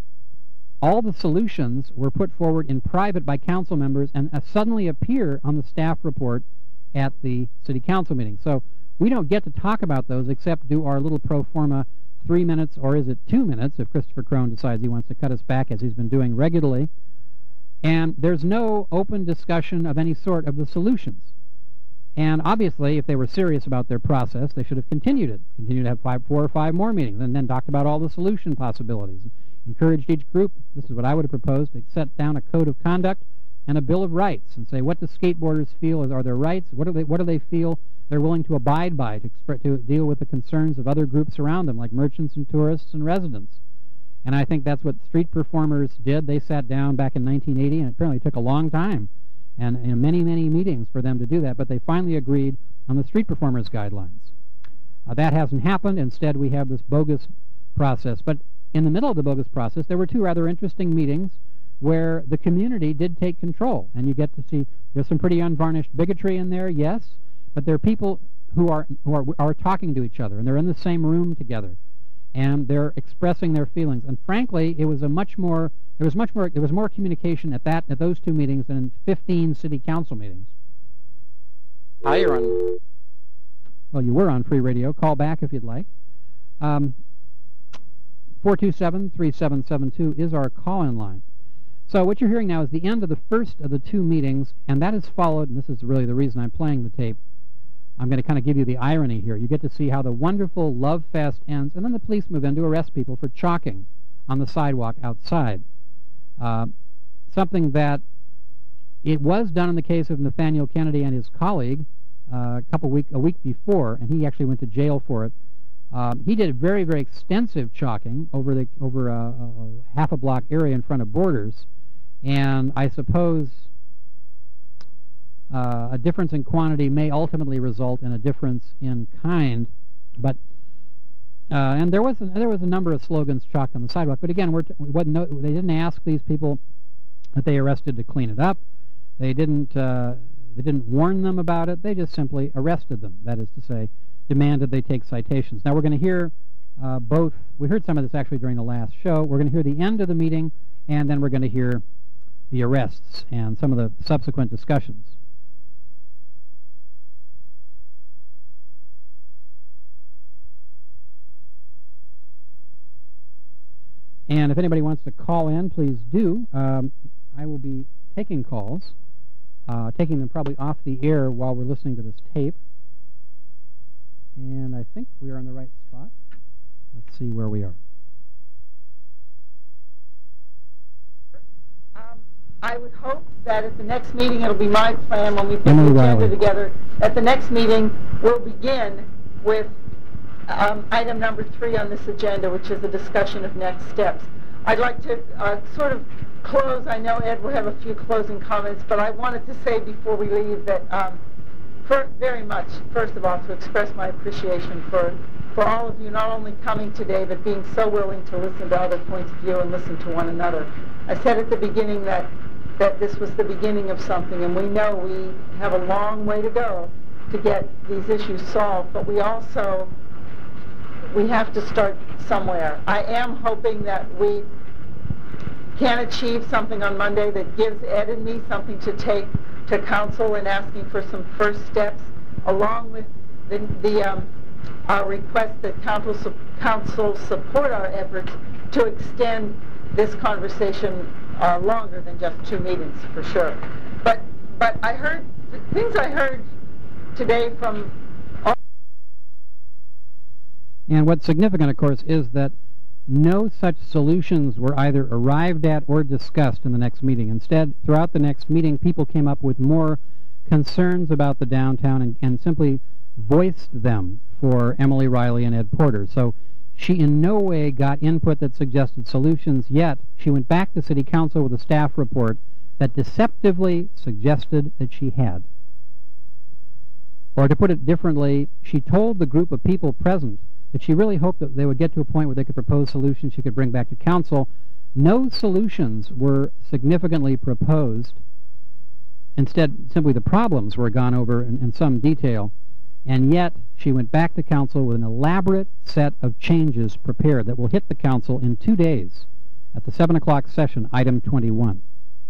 All the solutions were put forward in private by council members and uh, suddenly appear on the staff report at the City Council meeting. So we don't get to talk about those except do our little pro forma three minutes, or is it two minutes, if Christopher Crone decides he wants to cut us back, as he's been doing regularly. And there's no open discussion of any sort of the solutions. And obviously, if they were serious about their process, they should have continued it, continued to have five, four or five more meetings, and then talked about all the solution possibilities. Encouraged each group, this is what I would have proposed, to set down a code of conduct and a Bill of Rights and say, what do skateboarders feel are their rights? What do they, what do they feel they're willing to abide by to, to deal with the concerns of other groups around them, like merchants and tourists and residents? And I think that's what street performers did. They sat down back in nineteen eighty, and it apparently took a long time and, and many, many meetings for them to do that, but they finally agreed on the street performers guidelines. Uh, that hasn't happened. Instead, we have this bogus process. But in the middle of the bogus process, there were two rather interesting meetings where the community did take control, and you get to see there's some pretty unvarnished bigotry in there, yes, but there are people who are who are, are talking to each other, and they're in the same room together, and they're expressing their feelings. And frankly, it was a much more there was much more there was more communication at that at those two meetings than in fifteen city council meetings. Hi, you're on. Well, you were on free radio. Call back if you'd like. Um, four two seven, three seven seven two is our call-in line. So what you're hearing now is the end of the first of the two meetings, and that is followed, and this is really the reason I'm playing the tape. I'm going to kind of give you the irony here. You get to see how the wonderful love fest ends, and then the police move in to arrest people for chalking on the sidewalk outside. Uh, something that it was done in the case of Nathaniel Kennedy and his colleague uh, a couple week a week before, and he actually went to jail for it. Um, he did very, very extensive chalking over the over a, a half a block area in front of Borders, and I suppose uh, a difference in quantity may ultimately result in a difference in kind. But uh, and there was a, there was a number of slogans chalked on the sidewalk. But again, we're t what no, they didn't ask these people that they arrested to clean it up. They didn't uh, they didn't warn them about it. They just simply arrested them. That is to say, demanded they take citations. Now we're going to hear uh, both. We heard some of this actually during the last show. We're going to hear the end of the meeting, and then we're going to hear the arrests and some of the subsequent discussions. And if anybody wants to call in, please do. Um, I will be taking calls, uh, taking them probably off the air while we're listening to this tape. And I think we are on the right spot. Let's see where we are. Um, I would hope that at the next meeting, it'll be my plan when we put Emily the agenda Riley. together. At the next meeting, we'll begin with um, item number three on this agenda, which is a discussion of next steps. I'd like to uh, sort of close. I know Ed will have a few closing comments, but I wanted to say before we leave that um, for very much, first of all, to express my appreciation for for all of you not only coming today, but being so willing to listen to other points of view and listen to one another. I said at the beginning that, that this was the beginning of something, and we know we have a long way to go to get these issues solved, but we also, we have to start somewhere. I am hoping that we can achieve something on Monday that gives Ed and me something to take to council in asking for some first steps, along with the, the um, our request that council, su council support our efforts to extend this conversation uh, longer than just two meetings, for sure. But but I heard th things I heard today from all. And what's significant, of course, is that no such solutions were either arrived at or discussed in the next meeting. Instead, throughout the next meeting, people came up with more concerns about the downtown and, and simply voiced them for Emily Riley and Ed Porter. So she in no way got input that suggested solutions, yet she went back to City Council with a staff report that deceptively suggested that she had. Or to put it differently, she told the group of people present that she really hoped that they would get to a point where they could propose solutions she could bring back to council. No solutions were significantly proposed. Instead, simply the problems were gone over in, in some detail. And yet, she went back to council with an elaborate set of changes prepared that will hit the council in two days at the seven o'clock session, item twenty-one.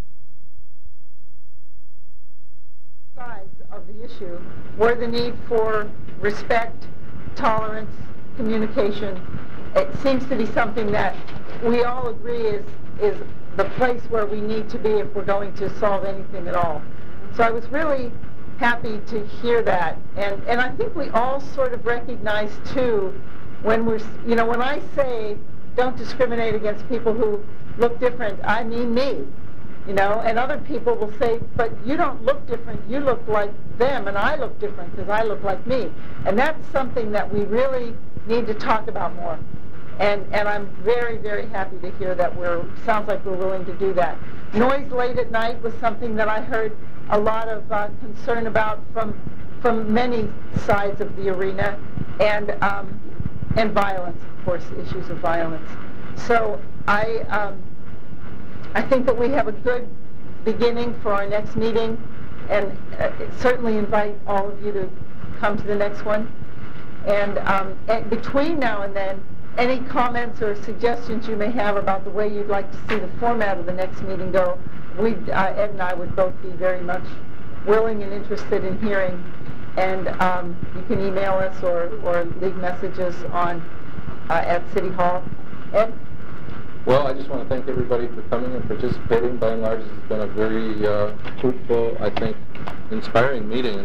Sides of the issue were the need for respect, tolerance, communication. It seems to be something that we all agree is, is the place where we need to be if we're going to solve anything at all. So I was really happy to hear that. And, and I think we all sort of recognize, too, when we're, you know, when I say don't discriminate against people who look different, I mean me, you know, and other people will say, but you don't look different, you look like them, and I look different because I look like me. And that's something that we really need to talk about more. And, and I'm very, very happy to hear that we're, sounds like we're willing to do that. Noise late at night was something that I heard a lot of uh, concern about from from many sides of the arena, and um, and violence, of course, issues of violence. So I um, I think that we have a good beginning for our next meeting, and uh, certainly invite all of you to come to the next one. And, um, and between now and then, any comments or suggestions you may have about the way you'd like to see the format of the next meeting go, we, uh, Ed and I would both be very much willing and interested in hearing. And um, you can email us or, or leave messages on uh, at City Hall. Ed? Well, I just want to thank everybody for coming and participating. By and large, it's been a very uh, fruitful, I think, inspiring meeting.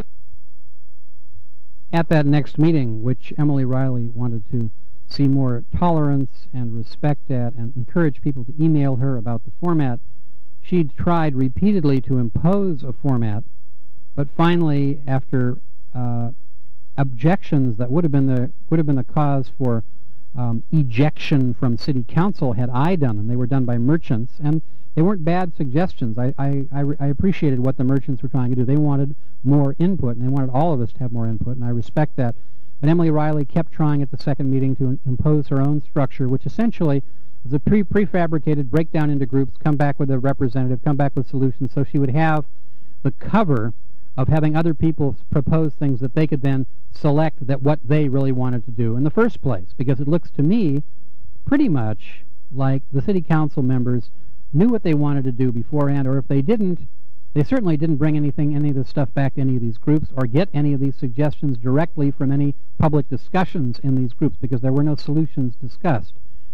At that next meeting, which Emily Riley wanted to see more tolerance and respect at and encourage people to email her about the format, she tried repeatedly to impose a format, but finally, after uh, objections that would have been the would have been the cause for um, ejection from City Council had I done them. They were done by merchants, and they weren't bad suggestions. I, I, I, I appreciated what the merchants were trying to do. They wanted more input, and they wanted all of us to have more input, and I respect that. But Emily Riley kept trying at the second meeting to impose her own structure, which essentially was a pre prefabricated breakdown into groups, come back with a representative, come back with solutions, so she would have the cover of having other people propose things that they could then select that what they really wanted to do in the first place, because it looks to me pretty much like the City Council members knew what they wanted to do beforehand, or if they didn't, they certainly didn't bring anything, any of this stuff back to any of these groups or get any of these suggestions directly from any public discussions in these groups, because there were no solutions discussed.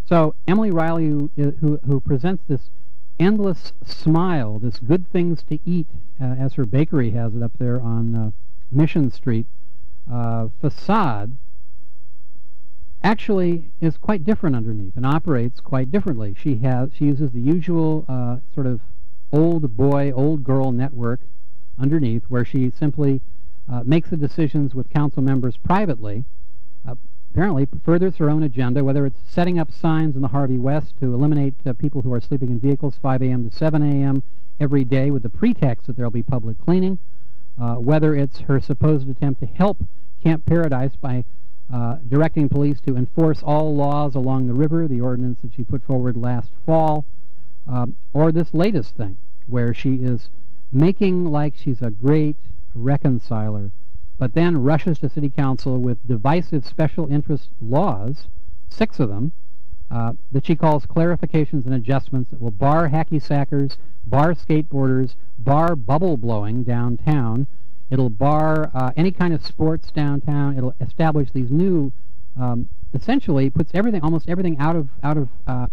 So Emily Riley, who, who, who presents this endless smile, this good things to eat, uh, as her bakery has it up there on uh, Mission Street, uh, facade, actually is quite different underneath and operates quite differently. She has she uses the usual uh, sort of old boy, old girl network underneath, where she simply uh, makes the decisions with council members privately. Uh, apparently furthers her own agenda, whether it's setting up signs in the Harvey West to eliminate uh, people who are sleeping in vehicles five a m to seven a m every day with the pretext that there will be public cleaning, uh, whether it's her supposed attempt to help Camp Paradise by uh, directing police to enforce all laws along the river, the ordinance that she put forward last fall, um, or this latest thing, where she is making like she's a great reconciler, but then rushes to City Council with divisive special interest laws, six of them, uh, that she calls clarifications and adjustments that will bar hacky-sackers, bar skateboarders, bar bubble blowing downtown. It'll bar uh, any kind of sports downtown. It'll establish these new, um, essentially puts everything, almost everything out of, out of, uh,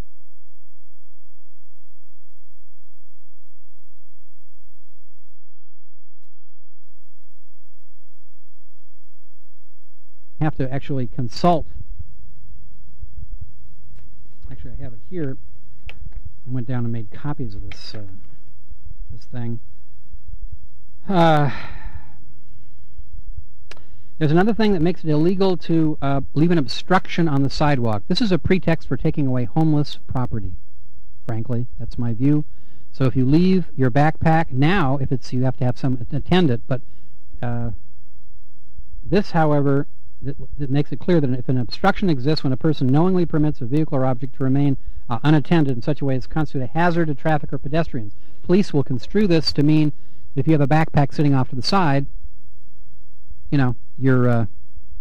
have to actually consult. Actually, I have it here. I went down and made copies of this uh, this thing. Uh, there's another thing that makes it illegal to uh, leave an obstruction on the sidewalk. This is a pretext for taking away homeless property. Frankly, that's my view. So if you leave your backpack now, if it's you have to have some attend it, but uh, this, however, That, that makes it clear that if an obstruction exists when a person knowingly permits a vehicle or object to remain uh, unattended in such a way as to constitute a hazard to traffic or pedestrians. Police will construe this to mean if you have a backpack sitting off to the side, you know, you're uh,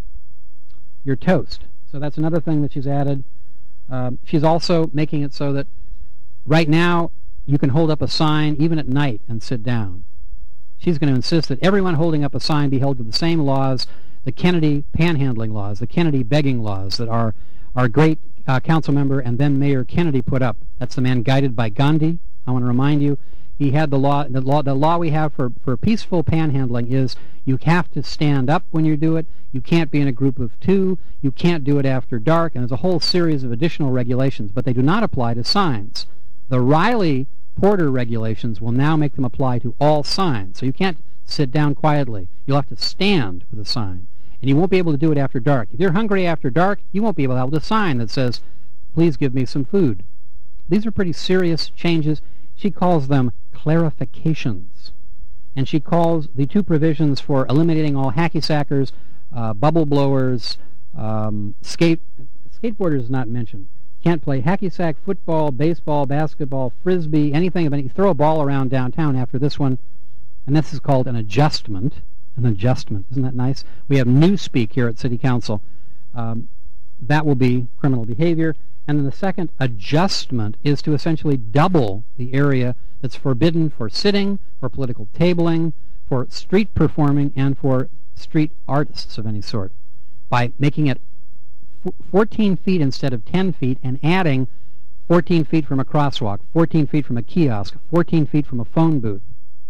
you're toast. So that's another thing that she's added. Um, she's also making it so that right now you can hold up a sign even at night and sit down. She's going to insist that everyone holding up a sign be held to the same laws, the Kennedy panhandling laws, the Kennedy begging laws that our, our great uh, council member and then Mayor Kennedy put up. That's the man guided by Gandhi. I want to remind you, he had the law, the law, the law we have for, for peaceful panhandling is you have to stand up when you do it, you can't be in a group of two, you can't do it after dark, and there's a whole series of additional regulations, but they do not apply to signs. The Riley Porter regulations will now make them apply to all signs, so you can't sit down quietly. You'll have to stand with a sign. And you won't be able to do it after dark. If you're hungry after dark, you won't be able to hold a sign that says, please give me some food. These are pretty serious changes. She calls them clarifications. And she calls the two provisions for eliminating all hacky-sackers, uh, bubble blowers, um, skate, skateboarders is not mentioned. Can't play hacky-sack, football, baseball, basketball, frisbee, anything of any. Throw a ball around downtown after this one. And this is called an adjustment. An adjustment. Isn't that nice? We have newspeak here at City Council. Um, that will be criminal behavior. And then the second adjustment is to essentially double the area that's forbidden for sitting, for political tabling, for street performing, and for street artists of any sort, by making it fourteen feet instead of ten feet and adding fourteen feet from a crosswalk, fourteen feet from a kiosk, fourteen feet from a phone booth,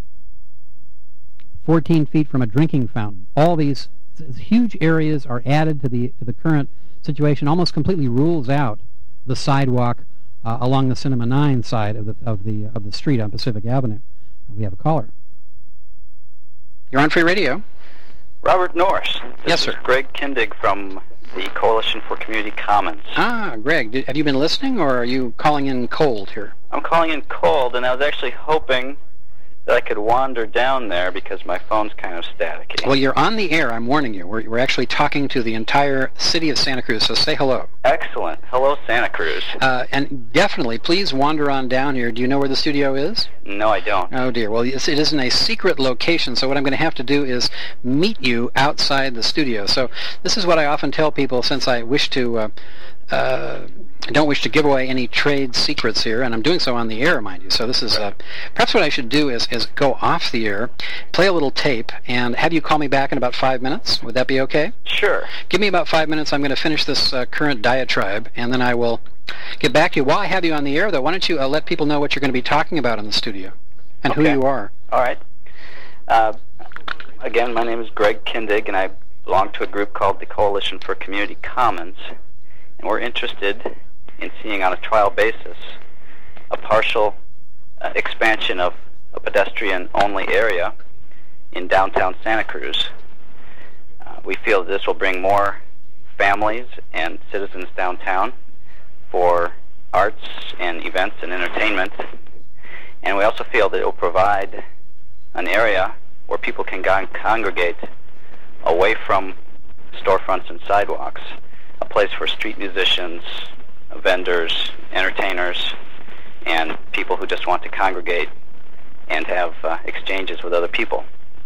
fourteen feet from a drinking fountain. All these huge areas are added to the to the current situation. Almost completely rules out the sidewalk uh, along the Cinema nine side of the of the of the street on Pacific Avenue. Uh, we have a caller. You're on Free Radio. Robert Norris. This Yes, sir. is Greg Kindig from the Coalition for Community Commons. Ah, Greg, did, have you been listening, or are you calling in cold here? I'm calling in cold, and I was actually hoping that I could wander down there because my phone's kind of staticky. Well, you're on the air, I'm warning you. We're, we're actually talking to the entire city of Santa Cruz, so say hello. Excellent. Hello, Santa Cruz. Uh, and definitely, please wander on down here. Do you know where the studio is? No, I don't. Oh, dear. Well, it is in a secret location, so what I'm going to have to do is meet you outside the studio. So this is what I often tell people, since I wish to uh, uh, I don't wish to give away any trade secrets here, and I'm doing so on the air, mind you. So this is uh, perhaps what I should do is is go off the air, play a little tape, and have you call me back in about five minutes. Would that be okay? Sure. Give me about five minutes. I'm going to finish this uh, current diatribe, and then I will get back to you. While I have you on the air, though, why don't you uh, let people know what you're going to be talking about in the studio and okay. who you are. All right. Uh, again, my name is Greg Kindig, and I belong to a group called the Coalition for Community Commons, and we're interested in seeing on a trial basis a partial uh, expansion of a pedestrian-only area in downtown Santa Cruz. Uh, we feel that this will bring more families and citizens downtown for arts and events and entertainment, and we also feel that it will provide an area where people can con- congregate away from storefronts and sidewalks, a place for street musicians, vendors, entertainers, and people who just want to congregate and have uh, exchanges with other people.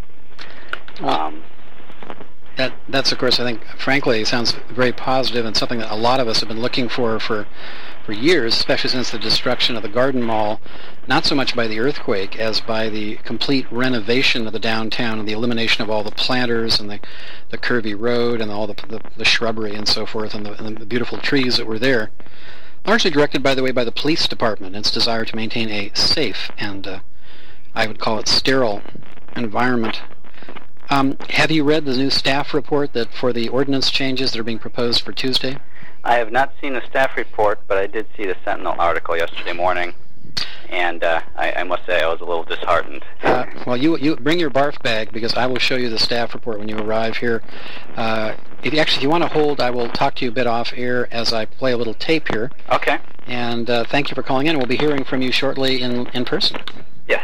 Um, that that's of course, I think, frankly, sounds very positive and something that a lot of us have been looking for for for years, especially since the destruction of the Garden Mall, not so much by the earthquake as by the complete renovation of the downtown and the elimination of all the planters and the, the curvy road and all the, the, the shrubbery and so forth and the, and the beautiful trees that were there. Largely directed, by the way, by the police department and its desire to maintain a safe and, uh, I would call it, sterile environment. Um, have you read the new staff report that for the ordinance changes that are being proposed for Tuesday? I have not seen the staff report, but I did see the Sentinel article yesterday morning, and uh, I, I must say I was a little disheartened. Uh, well, you you bring your barf bag, because I will show you the staff report when you arrive here. Uh, if you, actually, if you want to hold, I will talk to you a bit off air as I play a little tape here. Okay. And uh, thank you for calling in. We'll be hearing from you shortly in, in person. Yes.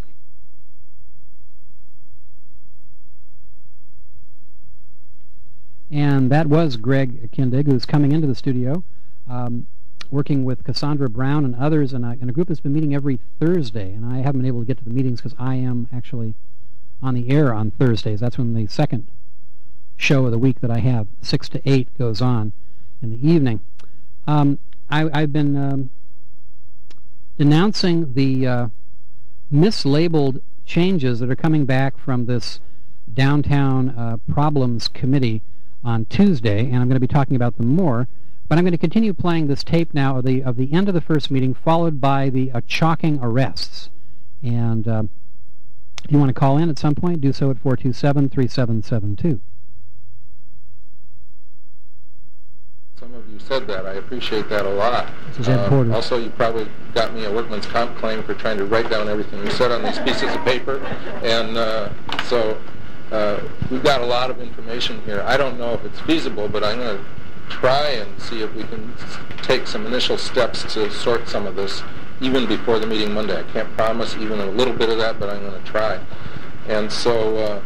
And that was Greg Kindig, who's coming into the studio, um, working with Cassandra Brown and others in a, in a group that's been meeting every Thursday. And I haven't been able to get to the meetings because I am actually on the air on Thursdays. That's when the second show of the week that I have, six to eight, goes on in the evening. Um, I, I've been um, denouncing the uh, mislabeled changes that are coming back from this Downtown uh, Problems Committee on Tuesday, and I'm going to be talking about them more. But I'm going to continue playing this tape now of the of the end of the first meeting, followed by the uh, shocking arrests. And uh, if you want to call in at some point, do so at four two seven, three seven seven two. Some of you said that. I appreciate that a lot. This is Ed Porter. Uh, also, you probably got me a workman's comp claim for trying to write down everything you said on these pieces of paper. And uh, so uh, we've got a lot of information here. I don't know if it's feasible, but I'm going to try and see if we can take some initial steps to sort some of this even before the meeting Monday. I can't promise even a little bit of that, but I'm going to try. And so uh,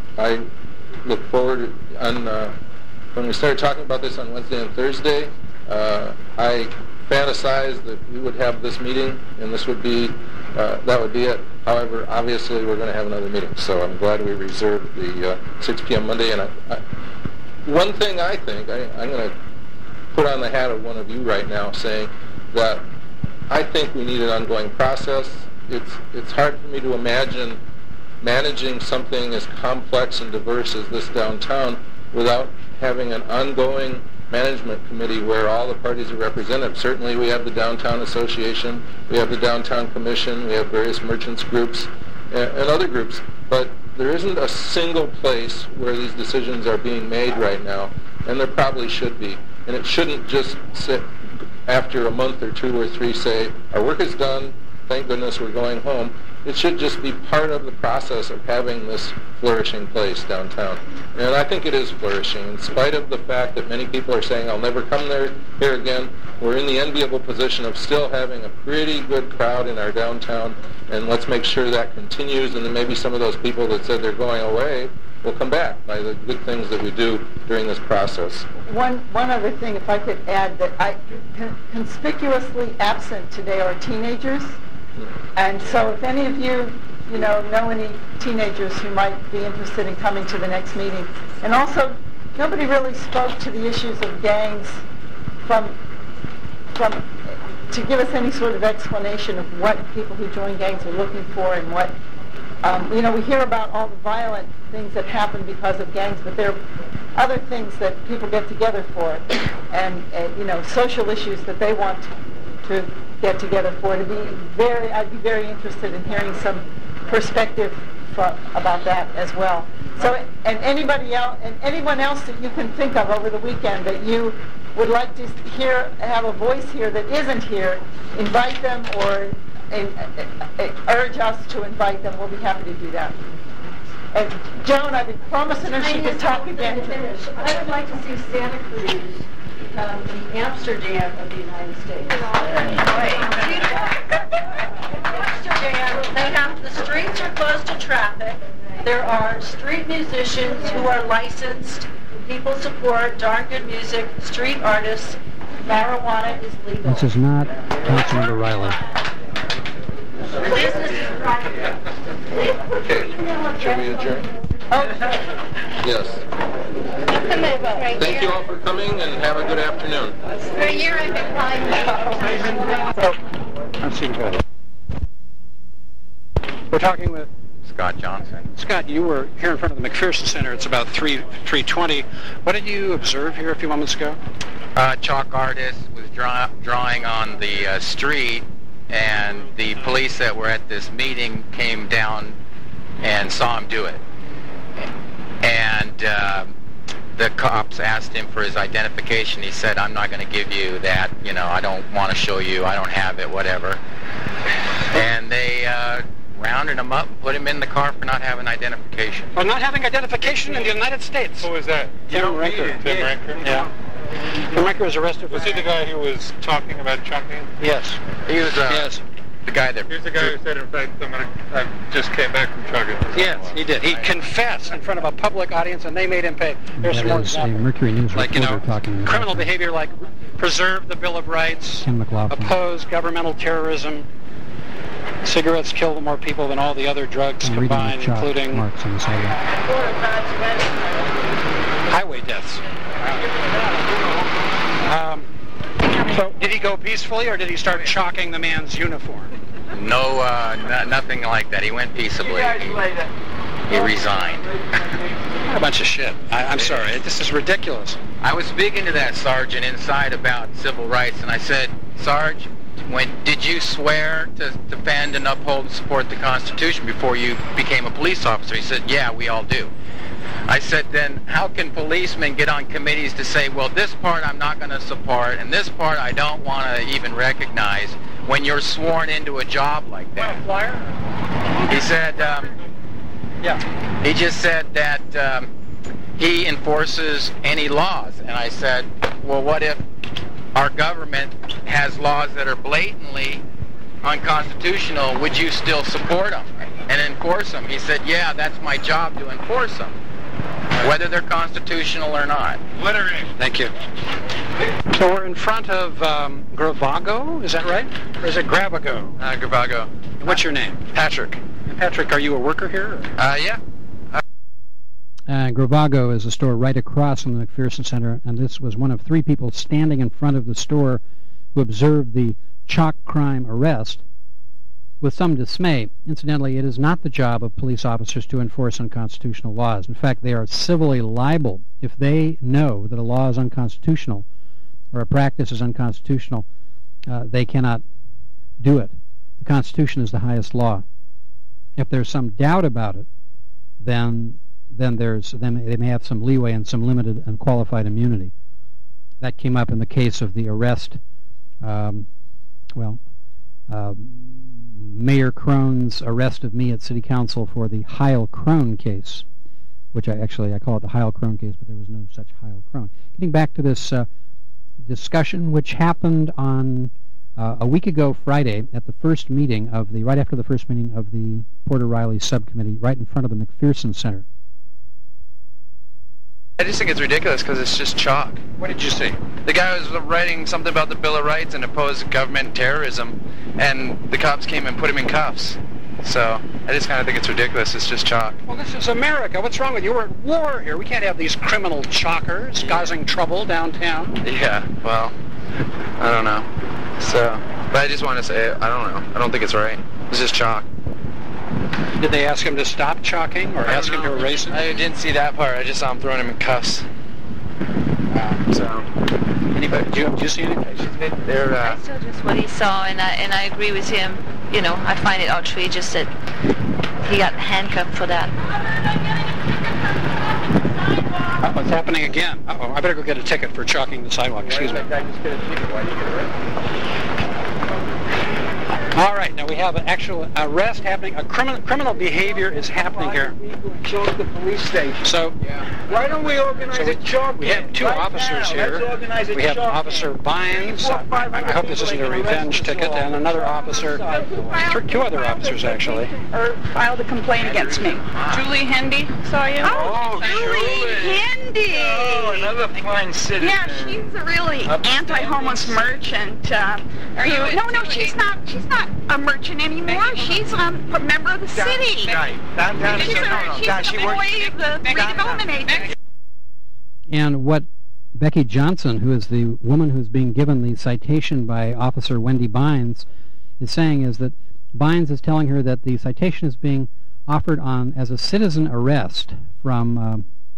I look forward on... Uh, When we started talking about this on Wednesday and Thursday, uh, I fantasized that we would have this meeting, and this would be, uh, that would be it. However, obviously, we're going to have another meeting, so I'm glad we reserved the uh, six p.m. Monday. And I, I, one thing I think, I, I'm going to put on the hat of one of you right now, saying that I think we need an ongoing process. It's it's hard for me to imagine managing something as complex and diverse as this downtown without having an ongoing management committee where all the parties are represented. Certainly we have the Downtown Association, we have the Downtown Commission, we have various merchants groups and, and other groups, but there isn't a single place where these decisions are being made right now, and there probably should be. And it shouldn't just sit after a month or two or three say, our work is done, thank goodness we're going home. It should just be part of the process of having this flourishing place downtown. And I think it is flourishing. In spite of the fact that many people are saying, I'll never come there here again, we're in the enviable position of still having a pretty good crowd in our downtown, and let's make sure that continues, and then maybe some of those people that said they're going away will come back by the good things that we do during this process. One one other thing, if I could add, that I con- conspicuously absent today are teenagers. And so if any of you, you know, know any teenagers who might be interested in coming to the next meeting. And also, nobody really spoke to the issues of gangs from from, to give us any sort of explanation of what people who join gangs are looking for and what, um, you know, we hear about all the violent things that happen because of gangs, but there are other things that people get together for, and, and you know, social issues that they want to get together for. To be very, I'd be very interested in hearing some perspective for, about that as well. So, and anybody else, and anyone else that you can think of over the weekend that you would like to hear, have a voice here that isn't here, invite them or uh, uh, urge us to invite them. We'll be happy to do that. And Joan, I've been promising her she could talk again. I would like to see Santa Cruz become the Amsterdam of the United States. Amsterdam, they have, the streets are closed to traffic. There are street musicians who are licensed. People support darn good music, street artists. Marijuana is legal. This is not Councilmember Riley. Business is private. Okay, shall we adjourn? Okay. Yes. Thank you all for coming, and have a good afternoon. For a year I've been flying. Let's see, go ahead. We're talking with Scott Johnson. Scott. You were here in front of the McPherson Center. It's about three three twenty. What did you observe here a few moments ago? Uh, chalk artist was draw- drawing on the uh, street, and the police that were at this meeting came down and saw him do it. And uh, the cops asked him for his identification. He said, "I'm not going to give you that. You know, I don't want to show you. I don't have it. Whatever." And they uh, rounded him up, put him in the car for not having identification. Well, not having identification in the United States. Who was that? Tim Renker. Tim Renker? Yeah. Tim Renker was arrested. Was he the guy who was talking about chucking? Yes. He was uh, Yes. the guy that... Here's the guy who said, in fact, I'm gonna, I just came back from chugging. Yes, he did. He confessed in front of a public audience, and they made him pay. There's some more That is a examples. Mercury News Like, you know, reporter talking about criminal that. behavior like preserve the Bill of Rights, Ken McLaughlin. oppose governmental terrorism, cigarettes kill more people than all the other drugs I'm reading the combined, chalk including marks on the sidewalk. highway deaths. Um, so, did he go peacefully, or did he start chalking the man's uniform? No, uh, n- nothing like that. He went peaceably. He, he resigned. What a bunch of shit. I, I'm sorry. This is ridiculous. I was speaking to that sergeant inside about civil rights, and I said, "Sarge, when did you swear to defend and uphold and support the Constitution before you became a police officer?" He said, "Yeah, we all do." I said, "Then how can policemen get on committees to say, well, this part I'm not going to support, and this part I don't want to even recognize, when you're sworn into a job like that?" He said, um, Yeah. he just said that um, he enforces any laws. And I said, well, what if our government has laws that are blatantly unconstitutional? Would you still support them and enforce them? He said, yeah, that's my job to enforce them, whether they're constitutional or not. Letter A. Thank you. So we're in front of um, Gravago, is that right? Or is it Gravago? Uh, Gravago. What's your name? Patrick. Patrick, are you a worker here? Or? Uh, yeah. Uh, Gravago is a store right across from the McPherson Center, and this was one of three people standing in front of the store who observed the chalk crime arrest with some dismay. Incidentally, it is not the job of police officers to enforce unconstitutional laws. In fact, they are civilly liable if they know that a law is unconstitutional or a practice is unconstitutional. Uh, they cannot do it. The Constitution is the highest law. If there's some doubt about it, then then there's then they may have some leeway and some limited and qualified immunity. That came up in the case of the arrest. Um, well. Uh, Mayor Crone's arrest of me at City Council for the Heil Crone case, which I actually I call it the Heil Crone case, but there was no such Heil Crone. Getting back to this uh, discussion, which happened on uh, a week ago Friday at the first meeting of the right after the first meeting of the Porter Riley subcommittee, right in front of the McPherson Center. I just think it's ridiculous because it's just chalk. What did you see? The guy was writing something about the Bill of Rights and opposed government terrorism, and the cops came and put him in cuffs. So I just kind of think it's ridiculous. It's just chalk. Well, this is America. What's wrong with you? We're at war here. We can't have these criminal chalkers causing trouble downtown. Yeah, well, I don't know. So, but I just want to say, I don't know. I don't think it's right. It's just chalk. Did they ask him to stop chalking or ask him to erase it? I didn't see that part. I just saw him throwing him in cuffs. Uh, so, anybody? Did you, did you see anything? They're. Uh, I saw just what he saw, and I and I agree with him. You know, I find it outrageous that he got handcuffed for that. Uh, it's happening again. Uh-oh, I better go get a ticket for chalking the sidewalk. Excuse me. All right, now we have an actual arrest happening. A criminal criminal behavior is happening here. Go to the police station. So, yeah. Why don't we organize so we, a chalk? We have two right officers now. here. Let's organize a we have chalk Officer Bynes. I, I hope this isn't a revenge ticket, and another officer. Th- two other officers actually. Or filed a complaint against me. Julie Hendy, saw you? Oh, Julie Hendy. Oh, another fine citizen. Yeah, she's a really anti-homeless merchant. Uh, are you? No, no, she's not. She's not a merchant anymore. She's um, a member of the city. Right. Downtown. She's no, a, no, she's no. an She employee of the redevelopment agency. And what Becky Johnson, who is the woman who's being given the citation by Officer Wendy Bynes, is saying is that Bynes is telling her that the citation is being offered on as a citizen arrest from uh,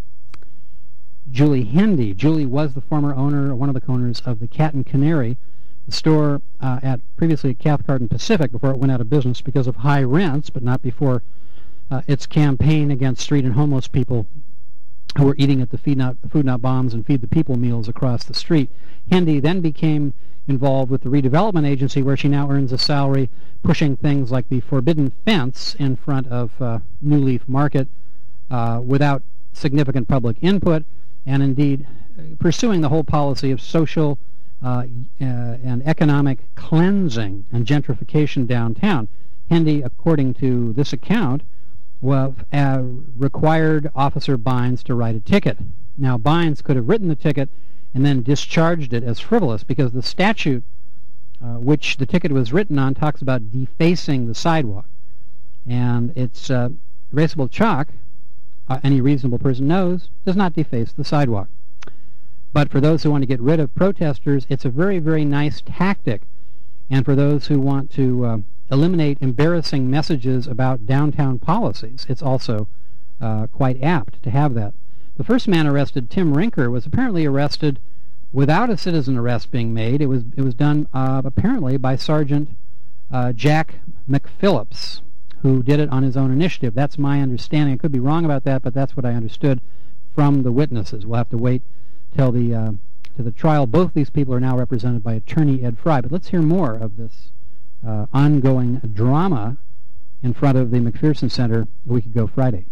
Julie Hendy. Julie was the former owner, one of the owners of the Cat and Canary, the store uh, at previously at Cathcart Pacific before it went out of business because of high rents, but not before uh, its campaign against street and homeless people who were eating at the Feed Not, Food Not Bombs and Feed the People meals across the street. Hendy then became involved with the redevelopment agency, where she now earns a salary pushing things like the forbidden fence in front of uh, New Leaf Market uh, without significant public input, and indeed uh, pursuing the whole policy of social uh, uh, and economic cleansing and gentrification downtown. Hendy, according to this account, well, uh, required Officer Bynes to write a ticket. Now, Bynes could have written the ticket and then discharged it as frivolous because the statute uh, which the ticket was written on talks about defacing the sidewalk. And it's uh, erasable chalk, uh, any reasonable person knows, does not deface the sidewalk. But for those who want to get rid of protesters, it's a very, very nice tactic. And for those who want to uh, eliminate embarrassing messages about downtown policies, it's also uh, quite apt to have that. The first man arrested, Tim Rinker, was apparently arrested without a citizen arrest being made. It was it was done uh, apparently by Sergeant uh, Jack McPhillips, who did it on his own initiative. That's my understanding. I could be wrong about that, but that's what I understood from the witnesses. We'll have to wait till the uh, to the trial. Both these people are now represented by attorney Ed Fry. But let's hear more of this uh, ongoing drama in front of the McPherson Center a week ago Friday.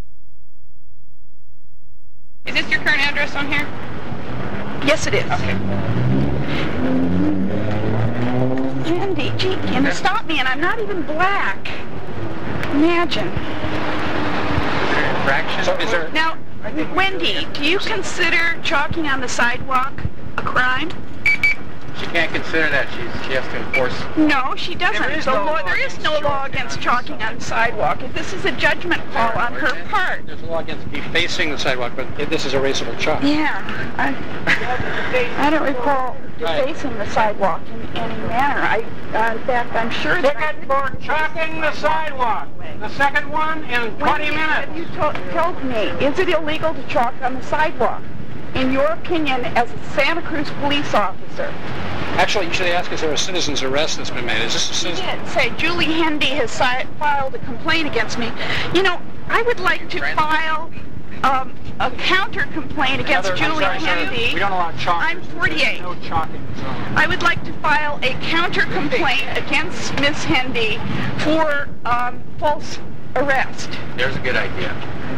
Is this your current address on here? Yes, it is. Okay. Andy, gee, can you stop me? And I'm not even black. Imagine. Infraction? So is there... Now, Wendy, do you consider chalking on the sidewalk a crime? She can't consider that. She's, she has to enforce... No, she doesn't. There is the no law, law there is no law against chalking on the sidewalk. If this is a judgment call on her part. There's a law against defacing the sidewalk, but this is erasable chalk. Yeah. I, I don't recall defacing the sidewalk in any manner. I, uh, in fact, I'm sure that... Ticket for chalking the sidewalk. The second one in twenty minutes. Have you to- told me, is it illegal to chalk on the sidewalk? In your opinion, as a Santa Cruz police officer. Actually, you should ask, is there a citizen's arrest that's been made? Is this a citizen? She did say Julie Hendy has si- filed a complaint against me. You know, I would like to file um, a counter complaint against Another, Julie I'm sorry, Hendy. sorry. We don't allow chalkers. I'm forty-eight. No chalking zone. I would like to file a counter complaint against Miss Hendy for um, false arrest. There's a good idea.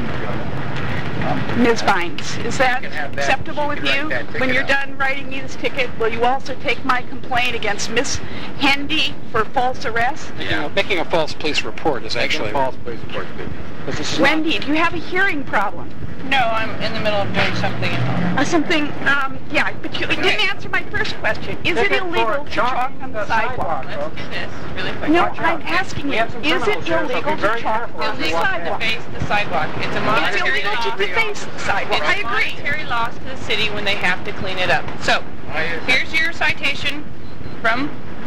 Miz Bynes, is that, that. acceptable You with can you? write that ticket When you're up. done writing me this ticket, will you also take my complaint against Miss Hendy for false arrest? Yeah. Making a false police report is actually... Making a false police report. This is Wendy, do you have a hearing problem? No, I'm in the middle of doing something. Uh, something, um, yeah, but you didn't answer my first question. Is it Ticket illegal for to chalk chalking on the the sidewalk? sidewalk. Let's do this really quick. No, Watch out. I'm asking We you, have some is it criminals here, so be illegal to very chalk careful on as the you walk sidewalk? Deface the sidewalk. It's a It's monetary illegal loss. to deface the sidewalk, It's I a agree. monetary loss to the city when they have to clean it up. So, here's your citation. from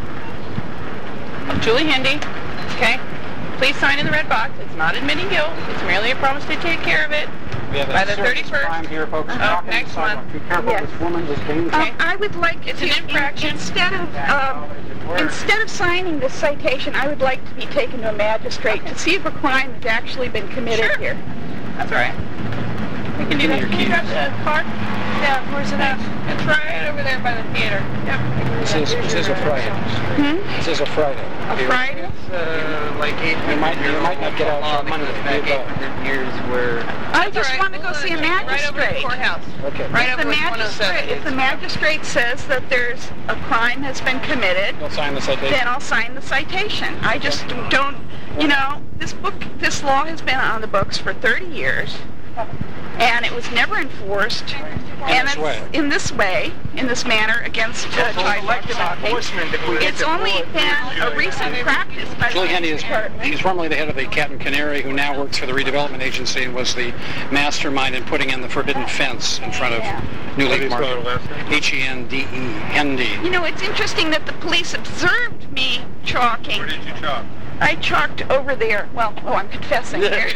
Julie Hendy. Okay? Please sign in the red box. It's not admitting guilt. It's merely a promise to take care of it. We have by a the thirty-first. crime here, folks. Oh, next month. Be careful, Yes. this woman is dangerous. Okay. Um, I would like It's to, an infraction. in- instead of um, instead of signing this citation, I would like to be taken to a magistrate to see if a crime has actually been committed Sure. here. That's all right. We can do that. Can you grab the card? Yeah, where's it at? It's right over there by the theater. Yep. This is, this is a Friday. Hmm? This is a Friday. A Friday? Uh, like eight You might, you might not get out till Monday. back eight hundred years where... I just want to go see a Right over the magistrate. courthouse. Okay. Right If over the where one oh seven magistrate, if is. the magistrate says that there's a crime has been committed, You'll sign the citation. then I'll sign the citation. I just don't, you know, this book, this law has been on the books for thirty years, and it was never enforced. and this it's way. in this way, in this manner, against uh, child victimization. It's only been a recent practice by Julie the Hendy is, department. he's formerly the head of the Captain Canary, who now works for the redevelopment agency and was the mastermind in putting in the forbidden fence in front of New Leaf Market. H E N D E, Hendy. You know, it's interesting that the police observed me chalking. Where did you chalk? I chalked over there. Well, oh, I'm confessing here.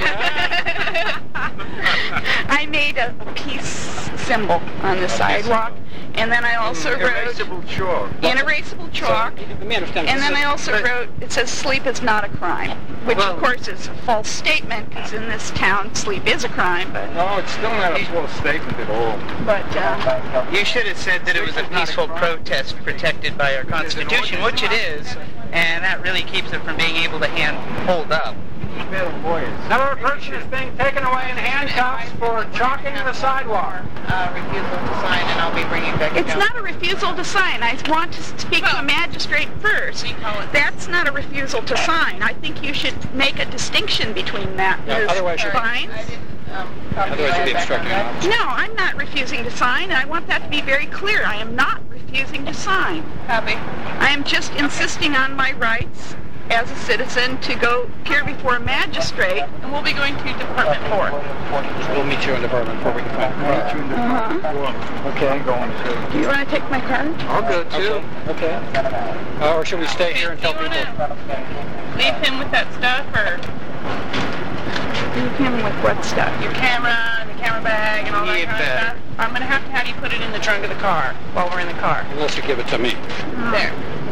I made a, a peace symbol on the sidewalk, and then I also wrote Erasable chalk. inerasable chalk, Let me understand. and then I also But- wrote, it says sleep is not a crime, which Well- of course is a false statement, because in this town sleep is a crime, but, No, it's still not a false statement at all. but, uh, You should have said that it was a peaceful protest protected by our Constitution, which it is, and that really keeps it from being able to hand hold up. Another person is being taken away in handcuffs for chalking the sidewalk. Uh, refusal to sign, and I'll be bringing back. it's not a refusal to sign. I want to speak to a magistrate first. That's not a refusal to sign. I think you should make a distinction between that. Yeah, Miz otherwise you're- Fines. Otherwise you'll be obstructing an officer. No, I'm not refusing to sign, and I want that to be very clear. I am not refusing to sign. Happy. I am just insisting on my rights as a citizen to go appear before a magistrate. And we'll be going to Department four. We'll meet you in Department four. We can find Uh-huh. Okay. I'm going to. Do you want to take my card? I'll go too. Okay. Uh, or should we stay here and Do tell you people? want to leave him with that stuff, or Leave him with what stuff? your camera and the camera bag and all that You kind bet. of stuff? I'm going to have to have you put it in the trunk of the car while we're in the car. Unless you give it to me. There.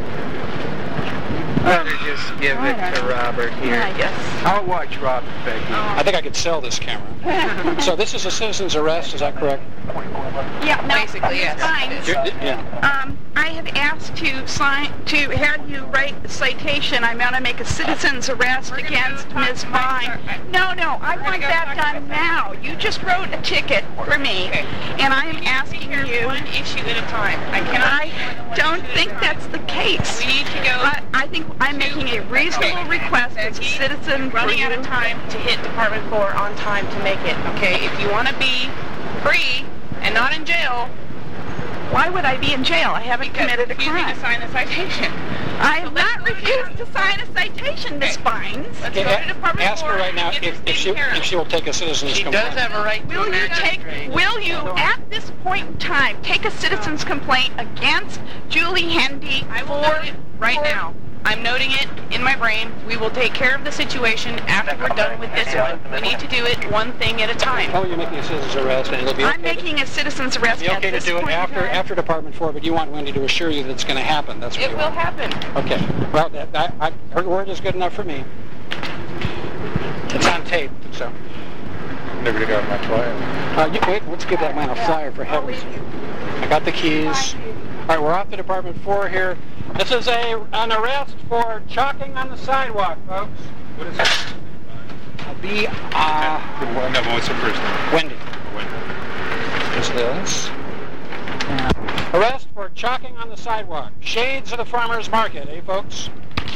Better just give it to Robert Yeah, here. I guess. I'll watch Robert, Becky. I think I could sell this camera. So this is a citizen's arrest, is that correct? Yeah, no, Basically, yes. Fines. You're- Yeah. Um, I have asked to sign, to have you write the citation. I'm going to make a citizen's arrest We're gonna against go talk Miz to my Vine. clerk. No, no, I We're want gonna go that talk to done my now. You just wrote a ticket for me, Okay. and I am Take asking care of you. one issue at a time. I cannot. I don't think that's the case. We need to go. I, I think I'm making a reasonable Okay. request as a Becky, citizen for running you. out of time to hit Department four on time to make it. Okay, if you want to be free and not in jail, Why would I be in jail? I haven't because committed a refusing crime. to sign the citation. I So have let's not go to refused to sign a citation, Miz Okay. Fines. Let's Okay, go to a- Department ask four her right now and get if, this if she taken care of. if she will take a citizen's She complaint. does have a right to Will a you take, magistrate. will you, at this point in time, take a citizen's complaint against Julie Hendy I will for... note it right for- now. I'm noting it in my brain. We will take care of the situation after we're done with this one. We need to do it one thing at a time. Oh, you're making a citizen's arrest, and it'll be okay. I'm making a citizen's arrest It'll at be okay to this do it point in after time. after Department four, but you want Wendy to assure you that it's going to happen. That's what It you will want. happen. Okay. Well, that, I, I, her word is good enough for me. It's on tape, so. Never got my flyer. Uh, you, wait, let's give that man a flyer for heaven's sake. I got the keys. All right, we're off to Department four here. This is a an arrest for chalking on the sidewalk, folks. What is it? B. Uh, No, but what's the first name? Wendy. Is this? Uh, arrest for chalking on the sidewalk. Shades of the farmer's market, eh, folks?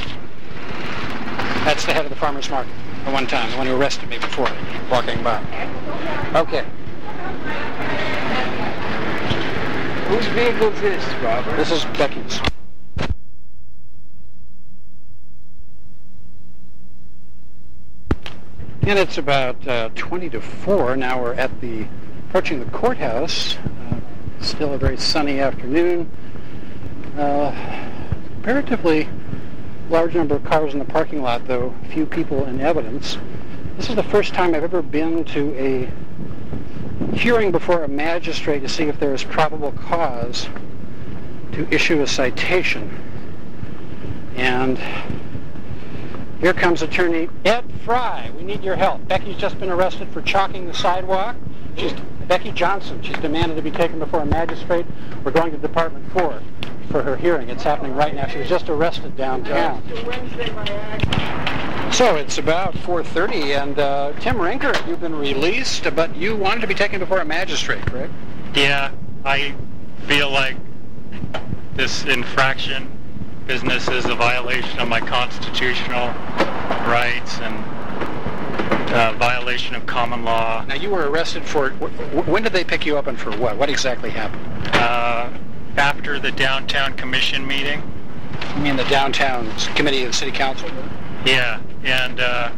That's the head of the farmer's market at one time, the one who arrested me before, walking by. Okay. Whose vehicle is this, Robert? This is Becky's. And it's about uh, twenty to four. Now we're at the, approaching the courthouse. Uh, still a very sunny afternoon. Uh, comparatively large number of cars in the parking lot, though few people in evidence. This is the first time I've ever been to a hearing before a magistrate to see if there is probable cause to issue a citation. And here comes Attorney Ed Fry. We need your help. Becky's just been arrested for chalking the sidewalk. She's Becky Johnson. She's demanded to be taken before a magistrate. We're going to Department four for her hearing. It's happening right now. She was just arrested downtown. So it's about four thirty, and uh, Tim Rinker, you've been released, but you wanted to be taken before a magistrate, correct? Yeah, I feel like this infraction business is a violation of my constitutional rights and uh, violation of common law. Now, you were arrested for, wh- when did they pick you up and for what? What exactly happened? Uh, after the downtown commission meeting. You mean the downtown committee of the city council? Yeah, and uh,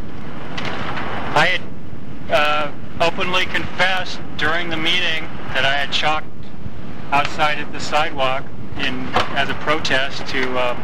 I had uh, openly confessed during the meeting that I had chalked outside of the sidewalk in as a protest to um,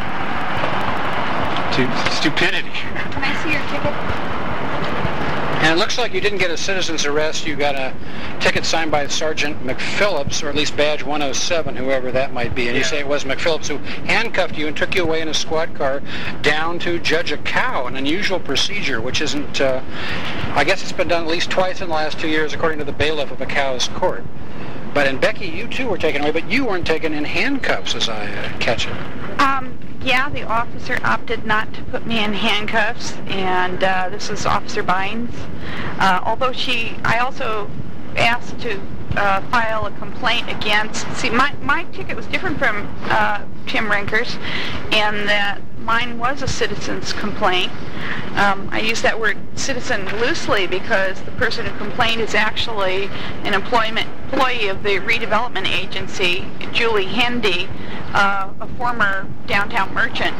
to stupidity. Can I see your ticket? And it looks like you didn't get a citizen's arrest. You got a ticket signed by Sergeant McPhillips, or at least badge one oh seven, whoever that might be. And yeah. You say it was McPhillips who handcuffed you and took you away in a squad car down to judge a cow, an unusual procedure, which isn't, uh, I guess it's been done at least twice in the last two years, according to the bailiff of a cow's court. But in Becky, you too were taken away, but you weren't taken in handcuffs, as I uh, catch it. Um, yeah, the officer opted not to put me in handcuffs, and uh, this is Officer Bynes. Uh, although she, I also asked to uh, file a complaint against, see, my, my ticket was different from uh, Tim Rinker's, in that mine was a citizen's complaint. Um, I use that word citizen loosely because the person who complained is actually an employment employee of the redevelopment agency, Julie Hendy, uh, a former downtown merchant.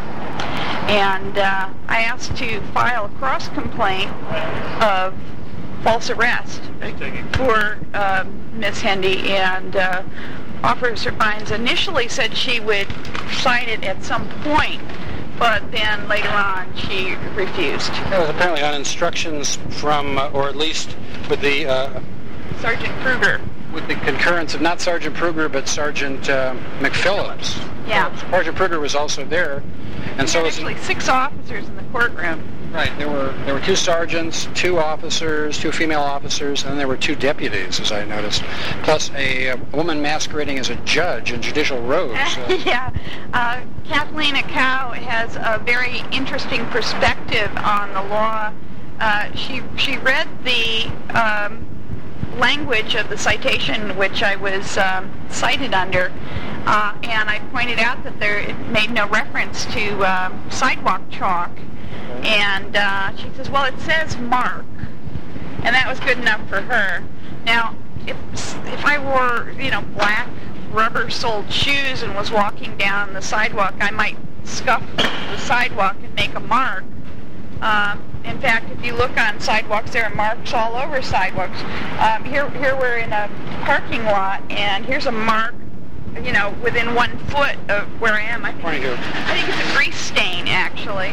And uh, I asked to file a cross complaint of false arrest for uh, Miss Hendy, and uh, Officer Bynes initially said she would cite it at some point, but then later on she refused. That was apparently on instructions from, uh, or at least with the... Uh, Sergeant Kruger. With the concurrence of not Sergeant Kruger, but Sergeant uh, McPhillips. Yeah. Sergeant Kruger was also there. And so was actually six officers in the courtroom. Right. There were there were two sergeants, two officers, two female officers, and then there were two deputies, as I noticed, plus a, a woman masquerading as a judge in judicial robes. Uh, yeah. Uh, Kathleen Cow has a very interesting perspective on the law. Uh, she she read the um, language of the citation which I was um, cited under, uh, and I pointed out that there it made no reference to uh, sidewalk chalk. And uh, she says, well, it says mark. And that was good enough for her. Now, if if I wore, you know, black rubber-soled shoes and was walking down the sidewalk, I might scuff the sidewalk and make a mark. Uh, in fact, if you look on sidewalks, there are marks all over sidewalks. Um, here, here we're in a parking lot, and here's a mark, you know, within one foot of where I am. I think, I think it's a grease stain, actually.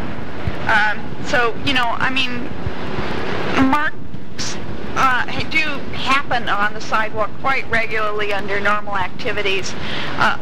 Um, so, you know, I mean, marks uh, do happen on the sidewalk quite regularly under normal activities. Uh,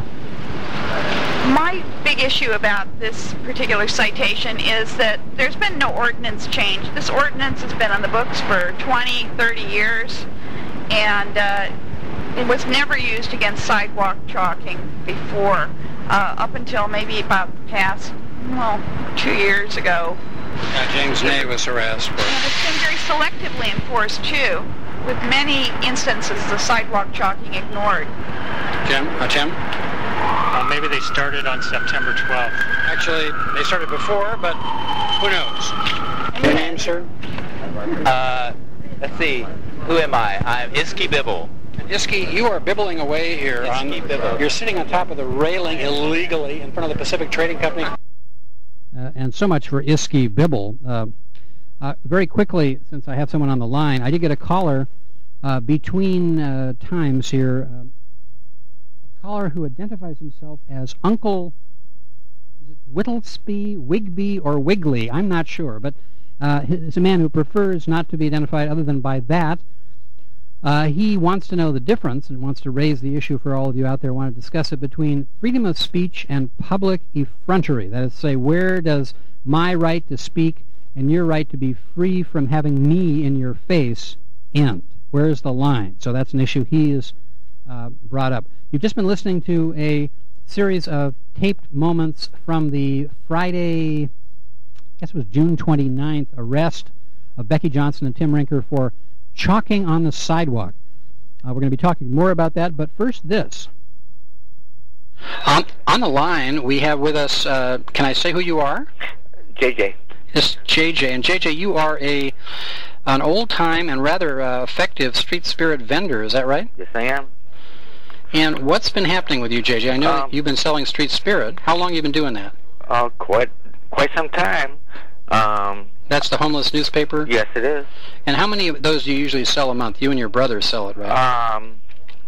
my big issue about this particular citation is that there's been no ordinance change. This ordinance has been on the books for twenty, thirty years, and uh, it was never used against sidewalk chalking before, uh, up until maybe about the past, well, two years ago. Uh, James Ney was harassed. And it's been very selectively enforced, too, with many instances the sidewalk chalking ignored. Jim? Uh, Tim? Uh, maybe they started on September twelfth. Actually, they started before, but who knows? Your name, sir? Uh, let's see. Who am I? I'm Iski Bibble. And Iski, you are bibbling away here. Iski on, Bibble. You're sitting on top of the railing illegally in front of the Pacific Trading Company. Uh, and so much for Iski Bibble. Uh, uh, very quickly, since I have someone on the line, I did get a caller uh, between uh, times here. Uh, a caller who identifies himself as Uncle Whittlesby, Wigby, or Wigley. I'm not sure, but uh, he's a man who prefers not to be identified other than by that. Uh, he wants to know the difference and wants to raise the issue for all of you out there who want to discuss it between freedom of speech and public effrontery. That is to say, where does my right to speak and your right to be free from having me in your face end? Where's the line? So that's an issue he has uh, brought up. You've just been listening to a series of taped moments from the Friday, I guess it was June twenty-ninth, arrest of Becky Johnson and Tim Rinker for chalking on the sidewalk. Uh, we're going to be talking more about that, but first this. On, on the line, we have with us, uh, can I say who you are? J J. This J J. And J J, you are a an old-time and rather uh, effective street spirit vendor, is that right? Yes, I am. And what's been happening with you, J J? I know um, that you've been selling street spirit. How long have you been doing that? Uh, quite, quite some time. Um... That's the homeless newspaper? Yes, it is. And how many of those do you usually sell a month? You and your brother sell it, right? Um,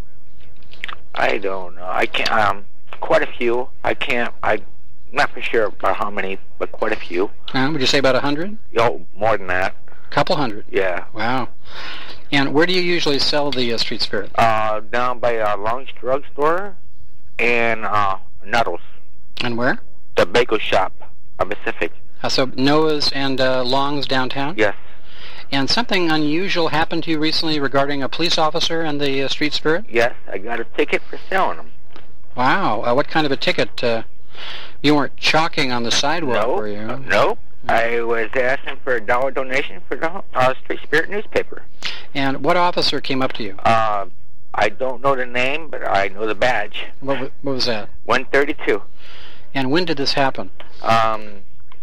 I don't know. I can't, um, quite a few. I can't, I'm not for sure about how many, but quite a few. Uh, would you say about a hundred? Oh, more than that. A couple hundred? Yeah. Wow. And where do you usually sell the uh, street spirit? Uh, down by uh, Long's Drug Store and uh, Nuttles. And where? The bagel shop on Pacific. Uh, so Noah's and uh, Long's downtown? Yes. And something unusual happened to you recently regarding a police officer and the uh, street spirit? Yes, I got a ticket for selling them. Wow. Uh, what kind of a ticket? Uh, you weren't chalking on the sidewalk, no, were you? No. Nope. I was asking for a dollar donation for the uh, Street Spirit newspaper. And what officer came up to you? Uh, I don't know the name, but I know the badge. What, what was that? one thirty-two. And when did this happen? Um...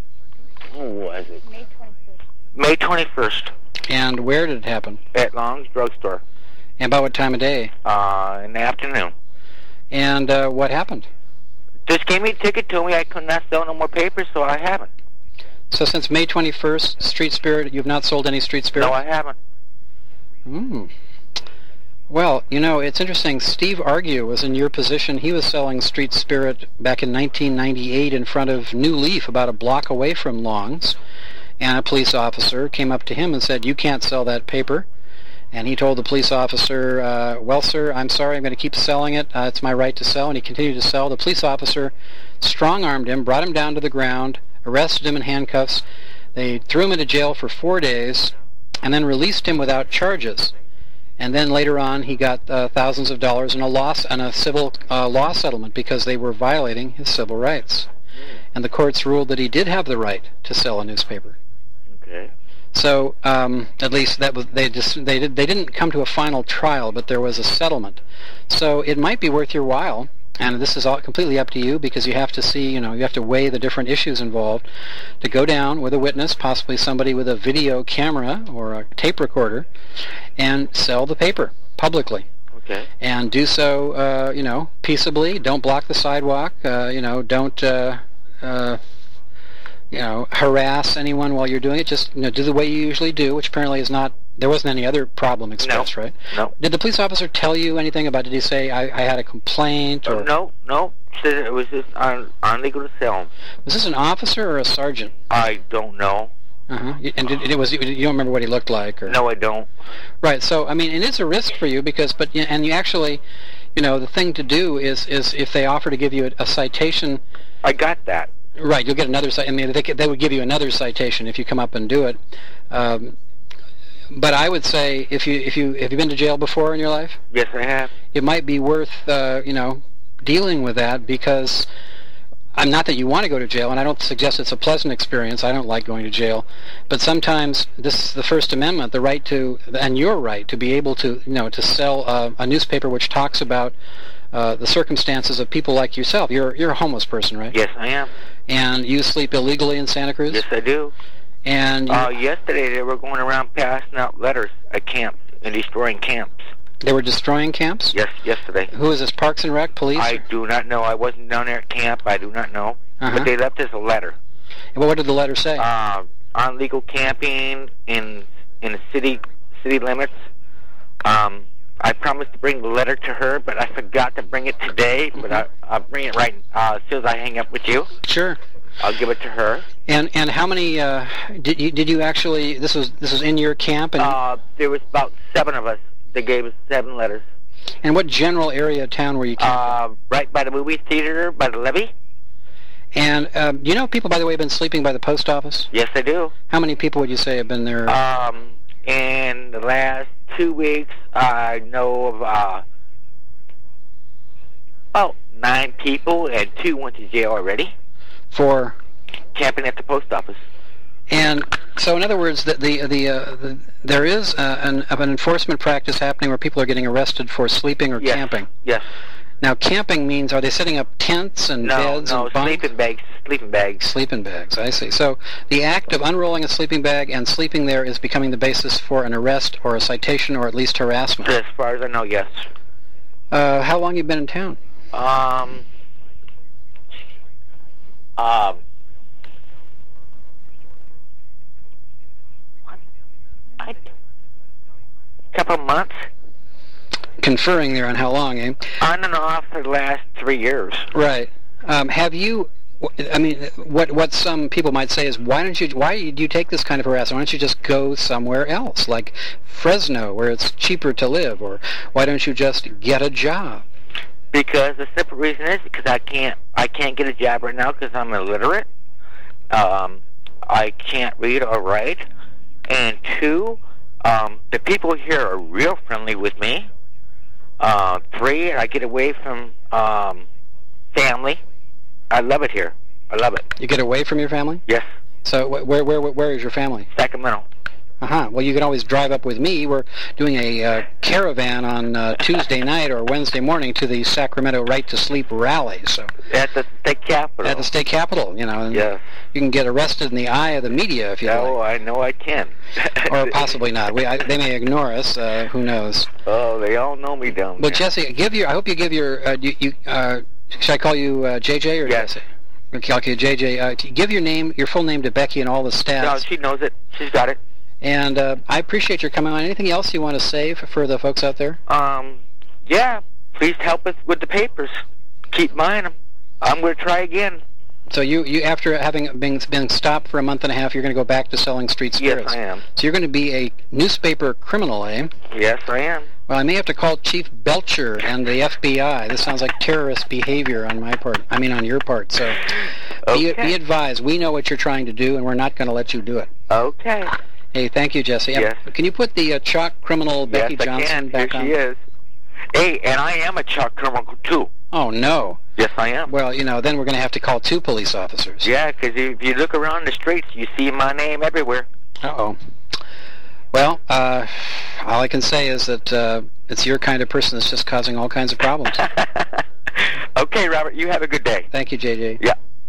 Who was it? May twenty-first. May twenty-first. And where did it happen? At Long's Drug Store. And about what time of day? Uh, in the afternoon. And uh, what happened? Just gave me a ticket, told me I could not sell no more papers, so I haven't. So since May twenty-first, Street Spirit, you've not sold any Street Spirit? No, I haven't. Hmm. Well, you know, it's interesting. Steve Argue was in your position. He was selling Street Spirit back in nineteen ninety-eight in front of New Leaf, about a block away from Long's. And a police officer came up to him and said, "You can't sell that paper." And he told the police officer, uh, well, sir, I'm sorry, I'm going to keep selling it. Uh, it's my right to sell. And he continued to sell. The police officer strong-armed him, brought him down to the ground, arrested him in handcuffs. They threw him into jail for four days and then released him without charges. And then later on, he got uh, thousands of dollars in a loss and a civil uh, law settlement because they were violating his civil rights. And the courts ruled that he did have the right to sell a newspaper. Okay. So um, at least that was they just they did they didn't come to a final trial, but there was a settlement. So it might be worth your while. And this is all completely up to you because you have to see, you know, you have to weigh the different issues involved to go down with a witness, possibly somebody with a video camera or a tape recorder, and sell the paper publicly. Okay. And do so, uh, you know, peaceably. Don't block the sidewalk. Uh, you know, don't, uh, uh, you know, harass anyone while you're doing it. Just, you know, do the way you usually do, which apparently is not. There wasn't any other problem expressed, no. right? No. Did the police officer tell you anything about? Did he say I, I had a complaint? Or uh, no, no. Said it was just un, unlegal to sell them. Was this an officer or a sergeant? I don't know. Uh huh. And did, it was you don't remember what he looked like, or? No, I don't. Right. So I mean, it is a risk for you because, but and you actually, you know, the thing to do is is if they offer to give you a, a citation. I got that. Right. You'll get another. I mean, they could, they would give you another citation if you come up and do it. Um, But I would say, if you if you have you been to jail before in your life? Yes, I have. It might be worth uh, you know dealing with that because I'm not that you want to go to jail, and I don't suggest it's a pleasant experience. I don't like going to jail, but sometimes this is the First Amendment, the right to and your right to be able to you know to sell uh, a newspaper which talks about uh, the circumstances of people like yourself. You're you're a homeless person, right? Yes, I am. And you sleep illegally in Santa Cruz? Yes, I do. And uh, yesterday they were going around passing out letters at camps and destroying camps. They were destroying camps? Yes, yesterday. Who is this, Parks and Rec, police? I do not know. I wasn't down there at camp. I do not know. Uh-huh. But they left us a letter. And what did the letter say? Uh, illegal camping in in the city city limits. Um, I promised to bring the letter to her, but I forgot to bring it today. Mm-hmm. But I, I'll bring it right uh, as soon as I hang up with you. Sure. I'll give it to her. And and how many uh, did you did you actually? This was this was in your camp, and uh, there was about seven of us. They gave us seven letters. And what general area of town were you camping? Uh, right by the movie theater, by the levee. And um, do you know people, by the way, have been sleeping by the post office? Yes, I do. How many people would you say have been there? Um, in the last two weeks, I know of uh, about nine people, and two went to jail already. For? Camping at the post office. And so, in other words, the the, the, uh, the there is uh, an, of an enforcement practice happening where people are getting arrested for sleeping or yes. camping. Yes. Now, camping means, are they setting up tents and no, beds no, and bunks? sleeping bags. Sleeping bags. Sleeping bags. I see. So, the act of unrolling a sleeping bag and sleeping there is becoming the basis for an arrest or a citation or at least harassment. As far as I know, yes. Uh, how long have you been in town? Um. Um. A couple of months. Conferring there on how long, eh? On and off for the last three years. Right. Um, have you? I mean, what what some people might say is, why don't you? Why do you take this kind of harassment? Why don't you just go somewhere else, like Fresno, where it's cheaper to live, or why don't you just get a job? Because the simple reason is because I can't I can't get a job right now because I'm illiterate. Um, I can't read or write. And two, um, the people here are real friendly with me. Uh, three, I get away from um, family. I love it here. I love it. You get away from your family? Yes. So wh- where where where is your family? Sacramento. Uh-huh. Well, you can always drive up with me. We're doing a uh, caravan on uh, Tuesday night or Wednesday morning to the Sacramento Right to Sleep rally. So at the state capitol. At the state capitol, you know. And yes. You can get arrested in the eye of the media if you like. Oh, I know I can. Or possibly not. We I, they may ignore us. Uh, who knows? Oh, they all know me down there. Well, Jesse, give your. I hope you give your. Uh, you. you uh, should I call you uh, J J or yes. Jesse? Okay, J J. Uh, give your name, your full name to Becky and all the staff. No, she knows it. She's got it. And uh, I appreciate your coming on. Anything else you want to say for, for the folks out there? Um, yeah. Please help us with the papers. Keep buying them. I'm going to try again. So you, you after having been, been stopped for a month and a half, you're going to go back to selling street spirits? Yes, I am. So you're going to be a newspaper criminal, eh? Yes, I am. Well, I may have to call Chief Belcher and the F B I. This sounds like terrorist behavior on my part. I mean, on your part. So okay. be, be advised. We know what you're trying to do, and we're not going to let you do it. Okay. Hey, thank you, Jesse. Yes. Can you put the uh, chalk criminal Becky yes, Johnson I can. back Here on? She is. Hey, and I am a chalk criminal, too. Oh, no. Yes, I am. Well, you know, then we're going to have to call two police officers. Yeah, because if you look around the streets, you see my name everywhere. Uh-oh. Well, uh, all I can say is that uh, it's your kind of person that's just causing all kinds of problems. Okay, Robert, you have a good day. Thank you, J J. Yeah.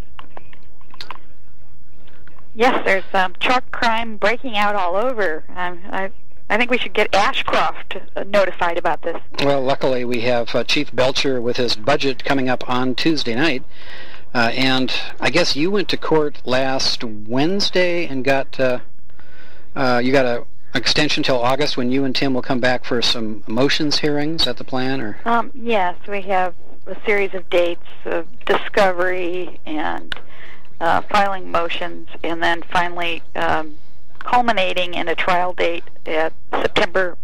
Yes, there's um, chalk crime breaking out all over. Um, I, I think we should get Ashcroft uh, notified about this. Well, luckily we have uh, Chief Belcher with his budget coming up on Tuesday night. Uh, and I guess you went to court last Wednesday and got uh, uh, you got a extension till August when you and Tim will come back for some motions hearings. Is that the plan? Or um, yes, we have a series of dates of discovery and uh, filing motions, and then finally um, culminating in a trial date at September,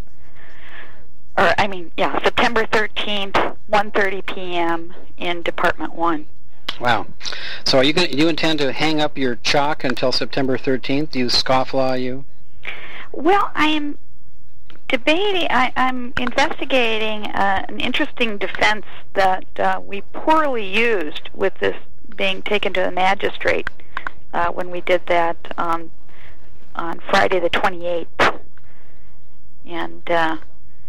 or I mean, yeah, September thirteenth, one thirty p.m. in Department One. Wow. So are you going? Do you intend to hang up your chalk until September thirteenth? Do you scofflaw you? Well, I am debating. I, I'm investigating uh, an interesting defense that uh, we poorly used with this being taken to the magistrate uh, when we did that um, on Friday the twenty-eighth. And uh,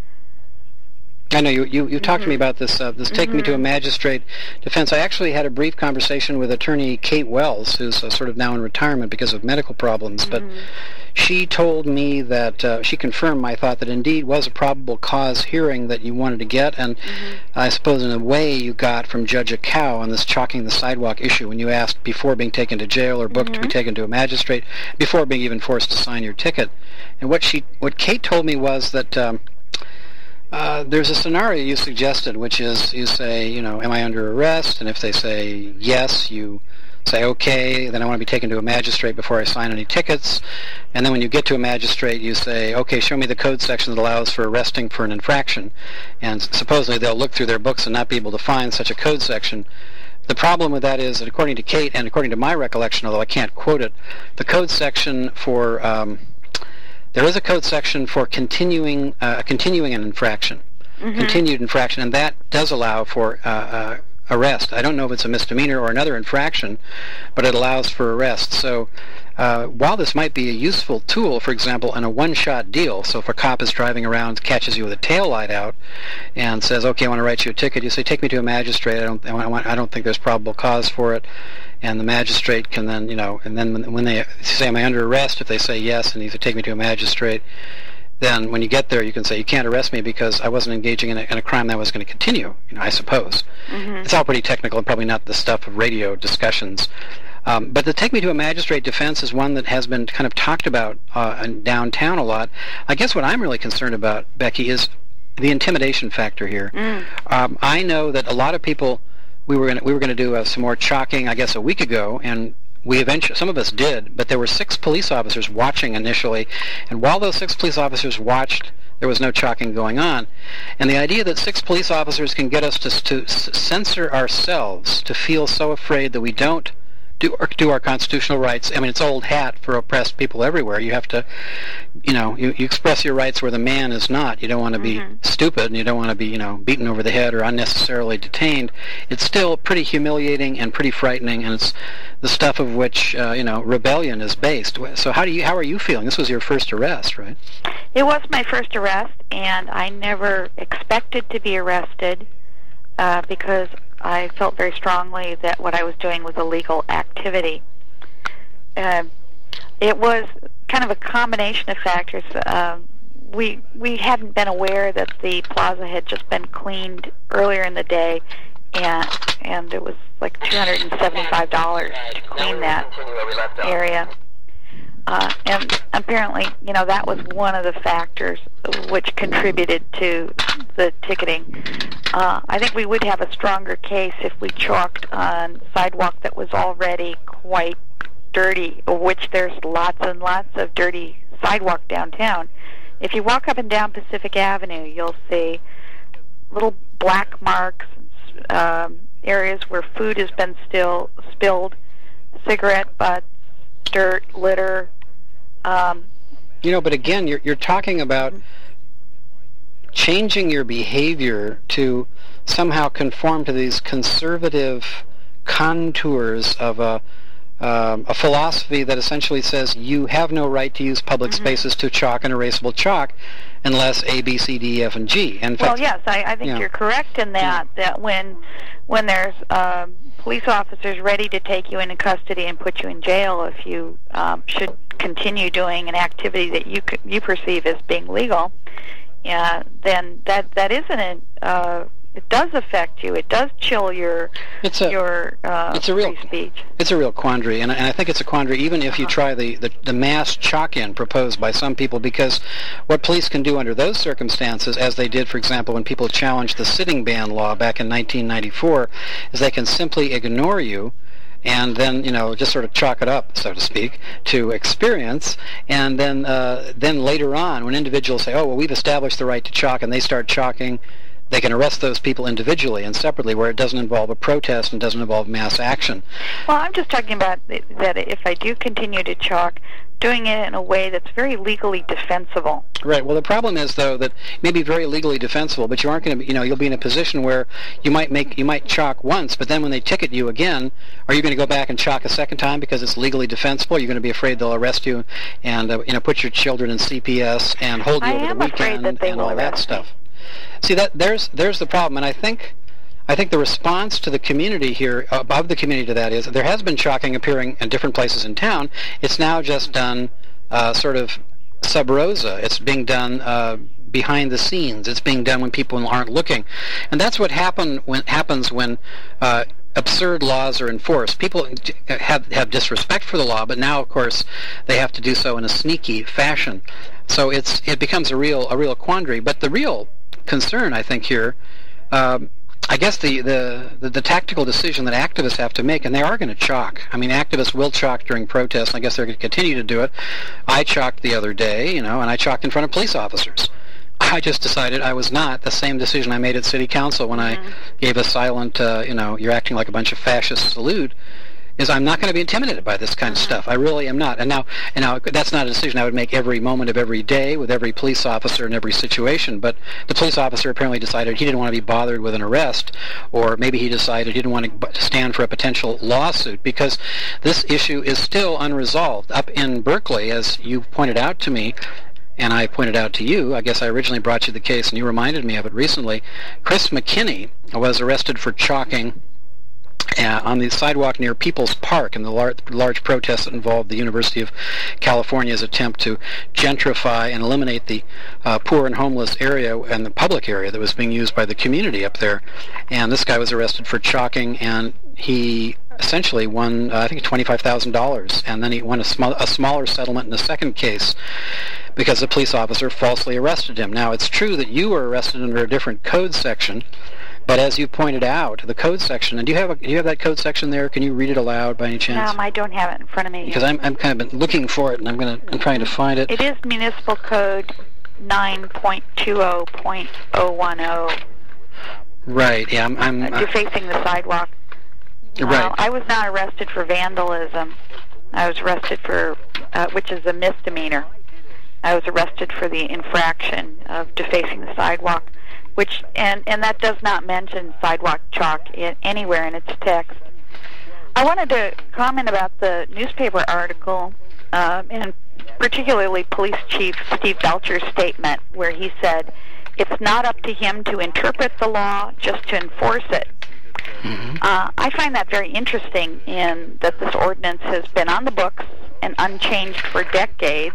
I know you, you, you talked mm-hmm. to me about this, uh, this taking mm-hmm. me to a magistrate defense. I actually had a brief conversation with attorney Kate Wells, who's uh, sort of now in retirement because of medical problems, mm-hmm. but she told me that, uh, she confirmed my thought that indeed was a probable cause hearing that you wanted to get, and mm-hmm. I suppose in a way you got from Judge Acow on this chalking the sidewalk issue when you asked before being taken to jail or booked mm-hmm. to be taken to a magistrate, before being even forced to sign your ticket. And what she, what Kate told me was that, um, Uh, there's a scenario you suggested, which is you say, you know, am I under arrest? And if they say yes, you say, okay, then I want to be taken to a magistrate before I sign any tickets. And then when you get to a magistrate, you say, okay, show me the code section that allows for arresting for an infraction. And supposedly they'll look through their books and not be able to find such a code section. The problem with that is that according to Kate, and according to my recollection, although I can't quote it, the code section for, um, there is a code section for continuing, uh, continuing an infraction, mm-hmm. continued infraction, and that does allow for uh, uh, arrest. I don't know if it's a misdemeanor or another infraction, but it allows for arrest. So uh, while this might be a useful tool, for example, in a one-shot deal, so if a cop is driving around, catches you with a tail light out, and says, okay, I want to write you a ticket, you say, take me to a magistrate, I don't, I, want, I don't think there's probable cause for it, and the magistrate can then, you know, and then when, when they say, am I under arrest, if they say yes, and you say, take me to a magistrate, then when you get there, you can say, you can't arrest me because I wasn't engaging in a, in a crime that was going to continue, you know, I suppose. Mm-hmm. It's all pretty technical and probably not the stuff of radio discussions. Um, but the take me to a magistrate defense is one that has been kind of talked about uh, in downtown a lot. I guess what I'm really concerned about, Becky, is the intimidation factor here. Mm. Um, I know that a lot of people, we were going we were going to do uh, some more chalking, I guess, a week ago, and we eventually, some of us did, but there were six police officers watching initially, and while those six police officers watched, there was no chalking going on. And the idea that six police officers can get us to, to censor ourselves, to feel so afraid that we don't do our, do our constitutional rights. I mean, it's old hat for oppressed people everywhere. You have to, you know, you, you express your rights where the man is not. You don't want to mm-hmm. be stupid, and you don't want to be, you know, beaten over the head or unnecessarily detained. It's still pretty humiliating and pretty frightening, and it's the stuff of which, uh, you know, rebellion is based. So how do you, how are you feeling? This was your first arrest, right? It was my first arrest, and I never expected to be arrested uh, because I felt very strongly that what I was doing was illegal activity. Uh, it was kind of a combination of factors. Uh, we we hadn't been aware that the plaza had just been cleaned earlier in the day, and and it was like two hundred seventy-five dollars to clean that area. Uh, and apparently, you know, that was one of the factors which contributed to the ticketing. Uh, I think we would have a stronger case if we chalked on sidewalk that was already quite dirty, which there's lots and lots of dirty sidewalk downtown. If you walk up and down Pacific Avenue, you'll see little black marks, um, areas where food has been still spilled, cigarette butts, dirt, litter. Um, you know, but again, you're you're talking about changing your behavior to somehow conform to these conservative contours of a um, a philosophy that essentially says you have no right to use public mm-hmm. spaces to chalk an erasable chalk unless A, B, C, D, E, F, and G. In well, fact, yes, I, I think yeah. you're correct in that, yeah. that when when there's um, police officers ready to take you into custody and put you in jail if you um, should continue doing an activity that you c- you perceive as being legal, yeah, then that that isn't a, uh, it does affect you. It does chill your it's a, your uh, it's a real, free speech. It's a real quandary, and, and I think it's a quandary even if you try the, the, the mass chalk-in proposed by some people, because what police can do under those circumstances, as they did, for example, when people challenged the sitting ban law back in nineteen ninety-four, is they can simply ignore you and then, you know, just sort of chalk it up, so to speak, to experience, and then uh, then later on, when individuals say, oh, well, we've established the right to chalk, and they start chalking, they can arrest those people individually and separately where it doesn't involve a protest and doesn't involve mass action. Well, I'm just talking about that if I do continue to chalk, doing it in a way that's very legally defensible. Right. Well, the problem is, though, that it may be very legally defensible, but you aren't going to, you know, you'll be in a position where you might make, you might chalk once, but then when they ticket you again, are you going to go back and chalk a second time because it's legally defensible? You're going to be afraid they'll arrest you and, uh, you know, put your children in C P S and hold you I over the am weekend afraid that they and will all that arrest stuff. Me. See, that there's there's the problem, and I think. I think the response to the community here, above the community to that, is there has been chalking appearing in different places in town. It's now just done uh, sort of sub rosa. It's being done uh, behind the scenes. It's being done when people aren't looking. And that's what happen when, happens when uh, absurd laws are enforced. People have, have disrespect for the law, but now, of course, they have to do so in a sneaky fashion. So it's it becomes a real a real quandary. But the real concern, I think, here... Um, I guess the, the, the, the tactical decision that activists have to make, and they are going to chalk. I mean, activists will chalk during protests, and I guess they're going to continue to do it. I chalked the other day, you know, and I chalked in front of police officers. I just decided I was not. The same decision I made at City Council when mm-hmm. I gave a silent, uh, you know, you're acting like a bunch of fascists salute, is I'm not going to be intimidated by this kind of stuff. I really am not. And now, and now that's not a decision I would make every moment of every day with every police officer in every situation. But the police officer apparently decided he didn't want to be bothered with an arrest, or maybe he decided he didn't want to stand for a potential lawsuit, because this issue is still unresolved. Up in Berkeley, as you pointed out to me, and I pointed out to you, I guess I originally brought you the case and you reminded me of it recently, Chris McKinney was arrested for chalking Uh, on the sidewalk near People's Park in the lar- large protest that involved the University of California's attempt to gentrify and eliminate the uh, poor and homeless area and the public area that was being used by the community up there. And this guy was arrested for chalking, and he essentially won, uh, I think, twenty-five thousand dollars. And then he won a, sm- a smaller settlement in the second case because the police officer falsely arrested him. Now, it's true that you were arrested under a different code section, but as you pointed out, the code section, and do you have a, do you have that code section there? Can you read it aloud by any chance? Um, I don't have it in front of me. Because I'm I'm kind of been looking for it, and I'm gonna I'm trying to find it. It is Municipal Code nine point two zero point zero one zero. Right. Yeah. I'm. I'm uh, defacing the sidewalk. Right. Uh, I was not arrested for vandalism. I was arrested for, uh, which is a misdemeanor. I was arrested for the infraction of defacing the sidewalk. Which and, and that does not mention sidewalk chalk in, anywhere in its text. I wanted to comment about the newspaper article, uh, and particularly Police Chief Steve Belcher's statement, where he said, "It's not up to him to interpret the law, just to enforce it." Mm-hmm. Uh, I find that very interesting, in that this ordinance has been on the books and unchanged for decades.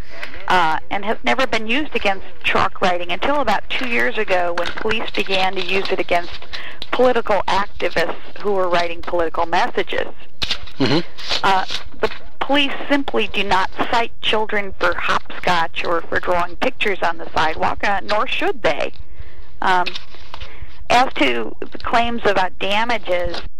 Uh, and has never been used against chalk writing until about two years ago, when police began to use it against political activists who were writing political messages. Mm-hmm. Uh, the police simply do not cite children for hopscotch or for drawing pictures on the sidewalk, uh, nor should they. Um, as to the claims about damages,